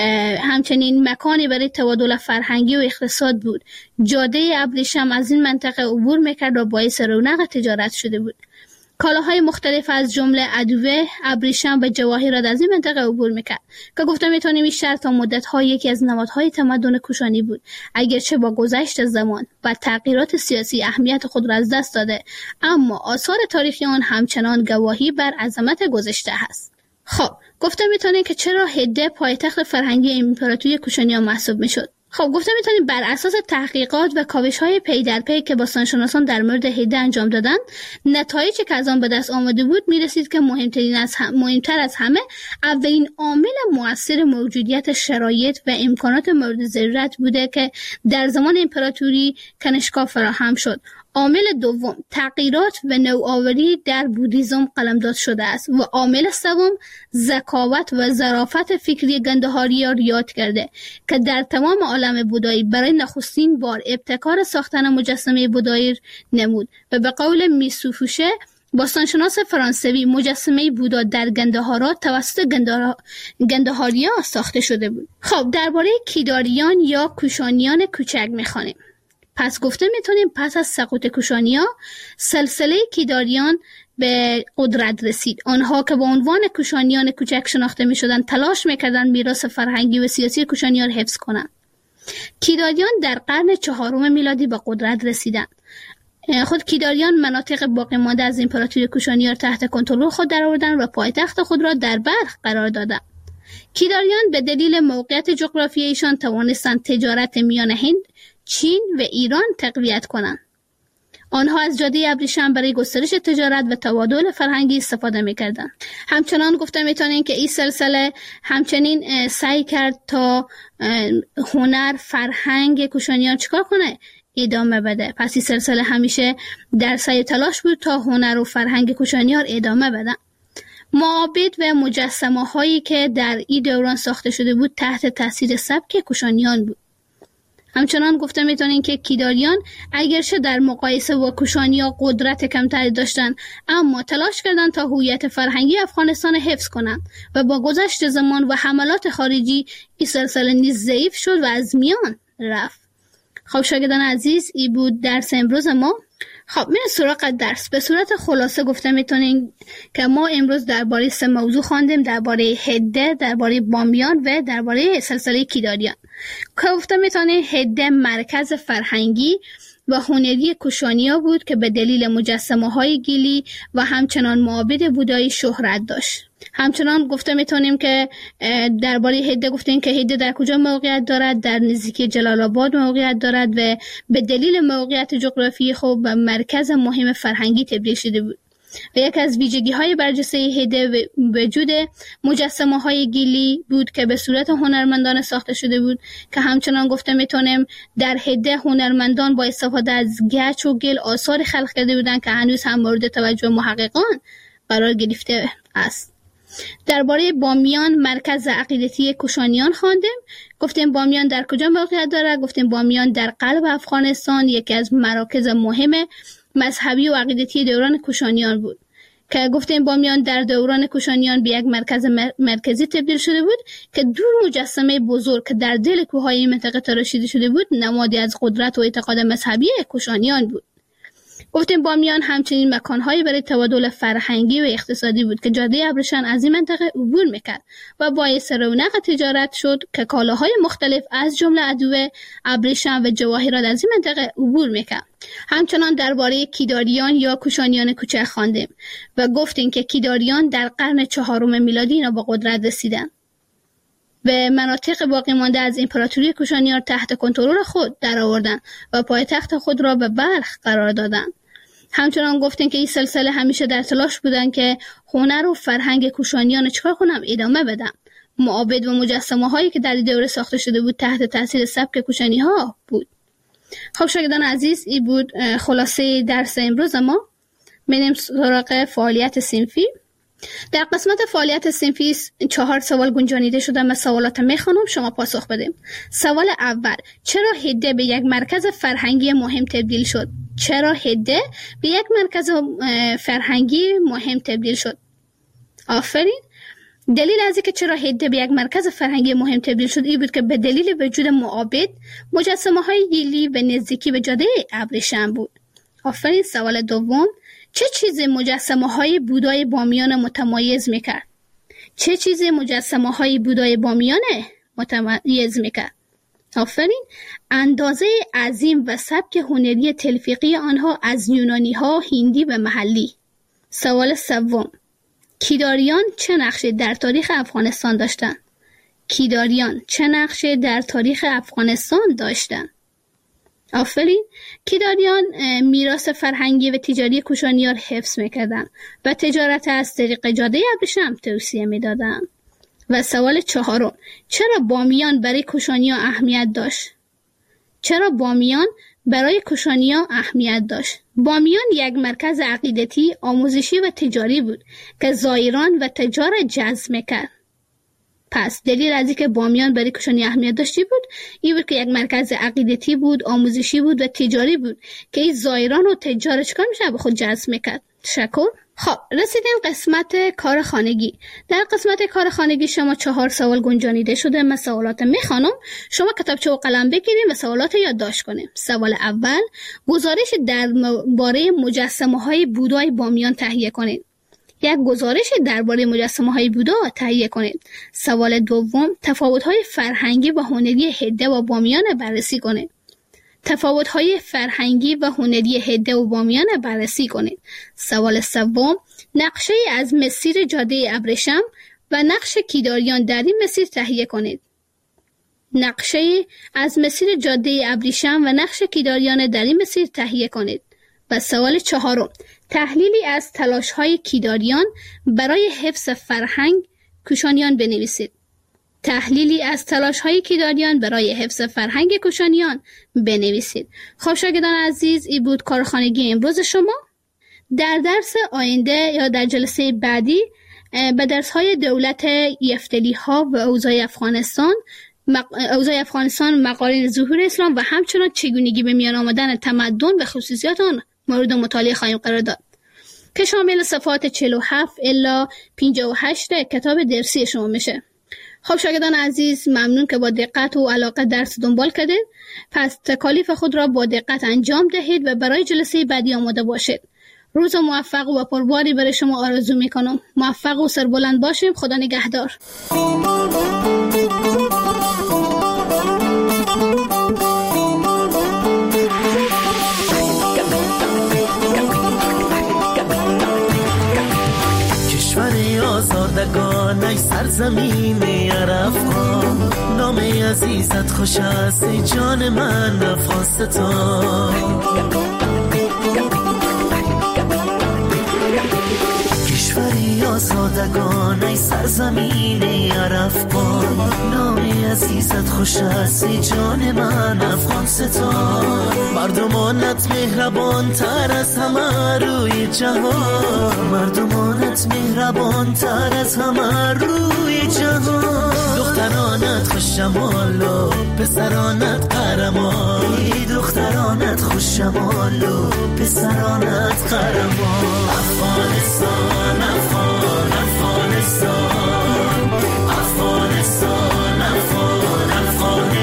همچنین مکانی برای تبادل فرهنگی و اقتصاد بود. جاده ابریشم از این منطقه عبور میکرد و باعث رونق تجارت شده بود. کالاهای مختلف از جمله ادویه، ابریشم و جواهرات از این منطقه عبور میکرد که گفته میتونیم این شهر تا مدت‌ها یکی از نمادهای تمدن کوشانی بود، اگرچه با گذشت زمان و تغییرات سیاسی اهمیت خود را از دست داده، اما آثار تاریخی آن همچنان گواهی بر عظمت گذشته است. خب گفته میتونیم که چرا هده پایتخت فرهنگی امپراتوری کوشانیان محسوب میشد. خب گفته میتونیم بر اساس تحقیقات و کاوش‌های پی در پی که باستانشناسان در مورد هده انجام دادند، نتایجی که از آن به دست آمده بود میرسید که مهمتر از همه اولین عامل مؤثر موجودیت شرایط و امکانات مورد ضرورت بوده که در زمان امپراتوری کنشگاه فراهم شد. عامل دوم تغییرات و نوآوری در بودیزم قلمداد شده است و عامل سوم ذکاوت و ظرافت فکری گندهاریان یاد کرده که در تمام عالم بودایی برای نخستین بار ابتکار ساختن مجسمه بودایی نمود و به قول میسوفوشه باستانشناس فرانسوی مجسمه بودا در گندهارا توسط گندهاریان ساخته شده بود. خب درباره کیداریان یا کوشانیان کوچک میخوانیم. پس گفته میتونیم پس از سقوط کوشانیان سلسله کیداریان به قدرت رسید. آنها که با عنوان کوشانیان کوچک شناخته میشدند تلاش میکردند میراث فرهنگی و سیاسی کوشانیان حفظ کنند. کیداریان در قرن 4 میلادی به قدرت رسیدند. خود کیداریان مناطق باقی مانده از امپراتوری کوشانیان تحت کنترل خود درآوردند و پایتخت خود را در بلخ قرار دادند. کیداریان به دلیل موقعیت جغرافیاییشان توانستند تجارت میان هند، چین و ایران تقویت کنند. آنها از جاده ابریشم برای گسترش تجارت و تبادل فرهنگی استفاده می‌کردند. همچنان گفته می‌تونیم که این سلسله همچنین سعی کرد تا هنر فرهنگ کوشانیان چیکار کنه؟ ادامه بده. پس این سلسله همیشه در سعی تلاش بود تا هنر و فرهنگ کوشانیان ادامه بدن. معابد و مجسمه‌هایی که در این دوران ساخته شده بود تحت تاثیر سبک کوشانیان بود. همچنان گفته میتونیم که کیداریان اگرچه در مقایسه با کوشانیان قدرت کمتری داشتند، اما تلاش کردند تا هویت فرهنگی افغانستان حفظ کنند و با گذشت زمان و حملات خارجی این سلسله نیز ضعیف شد و از میان رفت. خب شاگردان عزیز، این بود درس امروز ما. خب میریم سراغ درس. به صورت خلاصه گفته میتونیم که ما امروز درباره 3 موضوع خواندیم: درباره هده، درباره بامیان و درباره سلسله کیداریان. که گفته میتونیم هده مرکز فرهنگی و هنری کوشانیا بود که به دلیل مجسمه‌های گیلی و همچنان معابد بودایی شهرت داشت. همچنان گفته میتونیم که درباره هده گفتیم که هده در کجا موقعیت دارد؟ در نزدیکی جلال آباد موقعیت دارد و به دلیل موقعیت جغرافیایی خود به مرکز مهم فرهنگی تبدیل شده بود. و یک از ویژگی‌های برجسته هده وجود مجسمه‌های گیلی بود که به صورت هنرمندان ساخته شده بود که همچنان گفته میتونیم در هده هنرمندان با استفاده از گچ و گل آثار خلق کرده بودند که هنوز هم مورد توجه محققان قرار گرفته است. درباره بامیان مرکز عقیدتی کوشانیان خواندیم. گفتیم بامیان در کجا موقعیت دارد؟ گفتیم بامیان در قلب افغانستان یکی از مراکز مهم مذهبی و عقیدتی دوران کوشانیان بود که گفتیم بامیان در دوران کوشانیان به یک مرکز مرکزی تبدیل شده بود که 2 مجسمه بزرگ که در دل کوههای منطقه تراشیده شده بود نمادی از قدرت و اعتقاد مذهبی کوشانیان بود. گفتیم بامیان همچنین مکانهایی برای تبادل فرهنگی و اقتصادی بود که جاده ابریشم از این منطقه عبور میکرد و باعث رونق تجارت شد که کالاهای مختلف از جمله ادویه، ابریشم و جواهرات از این منطقه عبور میکرد. همچنان درباره کیداریان یا کوشانیان کوچک خواندیم و گفتیم که کیداریان در قرن 4 میلادی اینا با قدرت رسیدند. به مناطق باقی مانده از امپراتوری کوشانیان تحت کنترل خود درآوردند و پایتخت خود را به بلخ قرار دادند. همچنان گفتن که این سلسله همیشه در تلاش بودن که هنر و فرهنگ کوشانیان چکار کنم ادامه بدن. معابد و مجسمه هایی که در این دوره ساخته شده بود تحت تاثیر سبک کوشانی ها بود. خب شاگردان عزیز، این بود خلاصه درس امروز ما. میریم سراغ فعالیت صنفی. در قسمت فعالیت صنفی 4 سوال گنجانیده شده. من سوالات میخوانم، شما پاسخ بدیم. سوال اول: چرا هده به یک مرکز فرهنگی مهم تبدیل شد؟ چرا هده به یک مرکز فرهنگی مهم تبدیل شد؟ آفرین. دلیل از اینکه چرا هده به یک مرکز فرهنگی مهم تبدیل شد این بود که به دلیل وجود معابد مجسمه های گیلی به نزدیکی به جاده ابریشم بود. آفرین. سوال دوم: چه چیزی مجسمه های بودای بامیان متمایز میکرد؟ چه چیزی مجسمه های بودای بامیان متمایز میکرد؟ آفرین. اندازه عظیم و سبک هنری تلفیقی آنها از یونانی ها، هندی و محلی. سوال سوم: کیداریان چه نقشی در تاریخ افغانستان داشتند؟ کیداریان چه نقشی در تاریخ افغانستان داشتند؟ آفرین. کیداریان میراث فرهنگی و تجاری کوشانیان حفظ میکردند و تجارت از طریق جاده ابریشم توصیه میدادند. و سوال چهارم: چرا بامیان برای کوشانیان اهمیت داشت؟ چرا بامیان برای کوشانیان اهمیت داشت؟ بامیان یک مرکز عقیدتی، آموزشی و تجاری بود که زائران و تجار جذب میکرد. پس دلیل از اینکه بامیان برای کوشانیان اهمیت داشتی بود این بود که یک مرکز عقیدتی بود، آموزشی بود و تجاری بود که این زائران و تجار چکار میشه به خود جذب میکرد. تشکر. خب رسیدیم قسمت کار خانگی. در قسمت کار خانگی شما 4 سوال گنجانیده شده. من سوالات میخوانم، شما کتابچه و قلم بگیرید و سوالات یادداشت کنید. سوال اول: گزارش درباره مجسمه های بودای بامیان تهیه کنید. یک گزارش درباره مجسمه های بودا تهیه کنید. سوال دوم: تفاوت های فرهنگی و هنری هده و بامیان بررسی کنید. تفاوت های فرهنگی و هنری هده و بامیان بررسی کنید. سوال سوم: نقشه از مسیر جاده ابریشم و نقش کیداریان در این مسیر تهیه کنید. نقشه از مسیر جاده ابریشم و نقش کیداریان در این مسیر تهیه کنید. و سوال چهارم: تحلیلی از تلاش های کیداریان برای حفظ فرهنگ کوشانیان بنویسید. تحلیلی از تلاش های کیداریان برای حفظ فرهنگ کوشانیان بنویسید. خب شاگردان عزیز، این بود کارخانگی امروز شما. در درس آینده یا در جلسه بعدی به درس های دولت یفتلی ها و اوضاع افغانستان، مقارن ظهور اسلام و همچنان چگونگی به میان آمدن تمدن و خصوصیات آن مورد مطالعه خواهیم قرار داد که شامل صفحات 47 الی 58 کتاب درسی شما میشه. خب شاگردان عزیز، ممنون که با دقت و علاقه درس دنبال کردید. پس تکالیف خود را با دقت انجام دهید و برای جلسه بعدی آماده باشید. روز موفق و پرباری برای شما آرزو میکنم. موفق و سربلند باشیم. خدا نگهدار. آزادگان ای سرزمین عرفان، نام عزیزت خوش است ای جان من افغانستان. کشوری آزادگان ای سرزمین عرفان، نام عزیزت خوش است ای جان من افغانستان. مردمانت مهربان تر از همه روی جهان، مردمانت مهربان تر از همه روی جهان. دخترانت خوش شمال و پسرانت قهرمان، دخترانت خوش شمال و پسرانت قهرمان. افغانستان افغان افغانستان، افغانستان افغان افغانستان.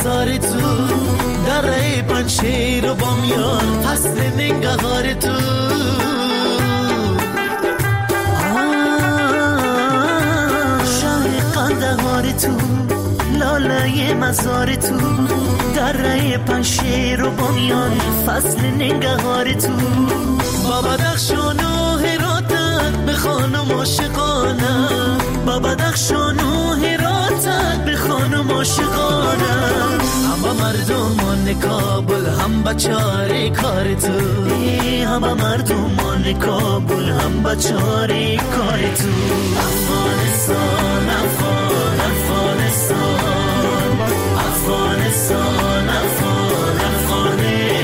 مزار تو، دره پنشیر و بامیان فصل ننگهار تو. شهر قندهار تو، لاله مزار تو، دره پنشیر و بامیان فصل ننگهار تو. با بدخشان و هراتت به خانم عاشقانه، با بدخشان و هراتت به خانم عاشقانه. هم مردمان کابل هم بچاره کار تو، هم مردمان کابل هم بچاره کار تو. افغانستان افغان افغانستان، افغانستان افغان افغانستان.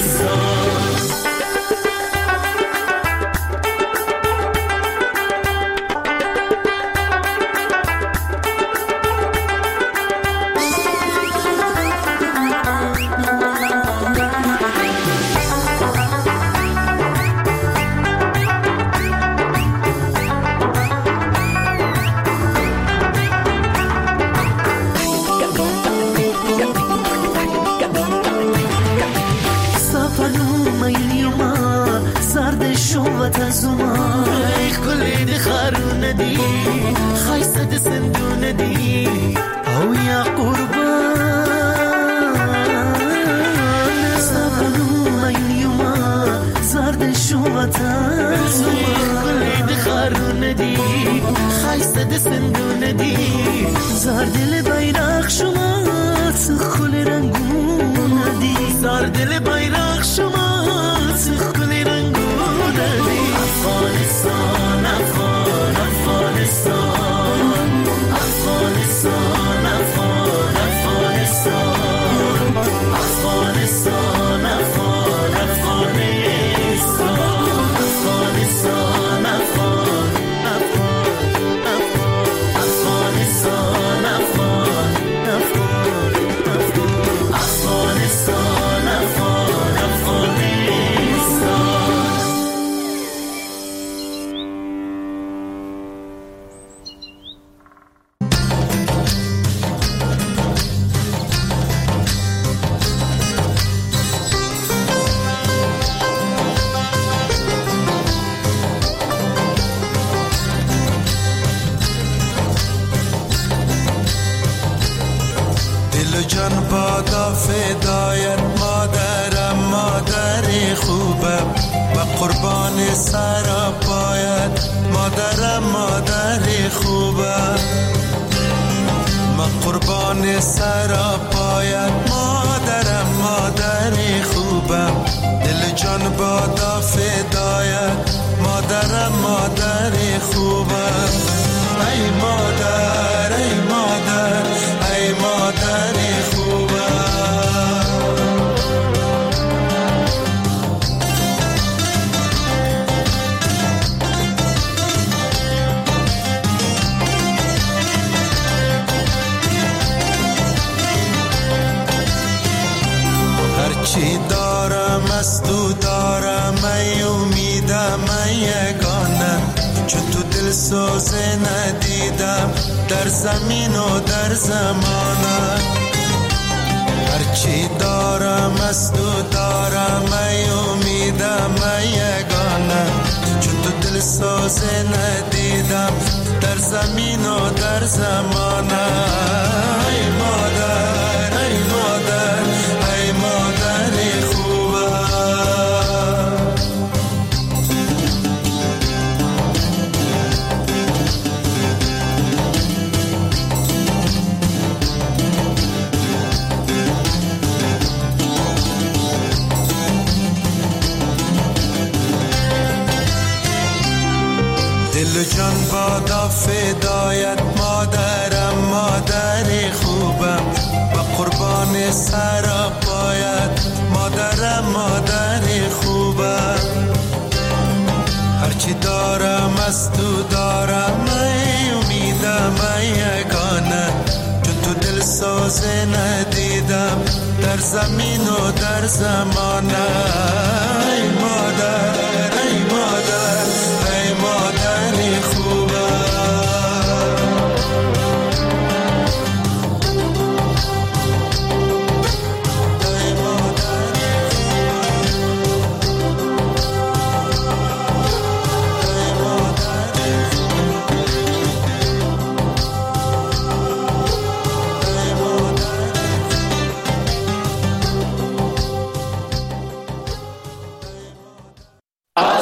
چی دارم از تو دارم ای امیدم ای یگانه، چون تو دل سوزه ندیدم در زمین و در زمانه. هرچی دارم از تو دارم ای امیدم ای یگانه، چون تو دل سوزه ندیدم در زمین و در زمانه. ای مادر ای مادر ای مادر خوبه، دل و جان بادا فدایت مادرم مادر خوبم، و قربان سر پایت مادرم مادر خوبم. هرچی دارم از تو دارم ای امیدم ای یگانه، چون تو دل سوزه ندیدم در زمین و در زمانه.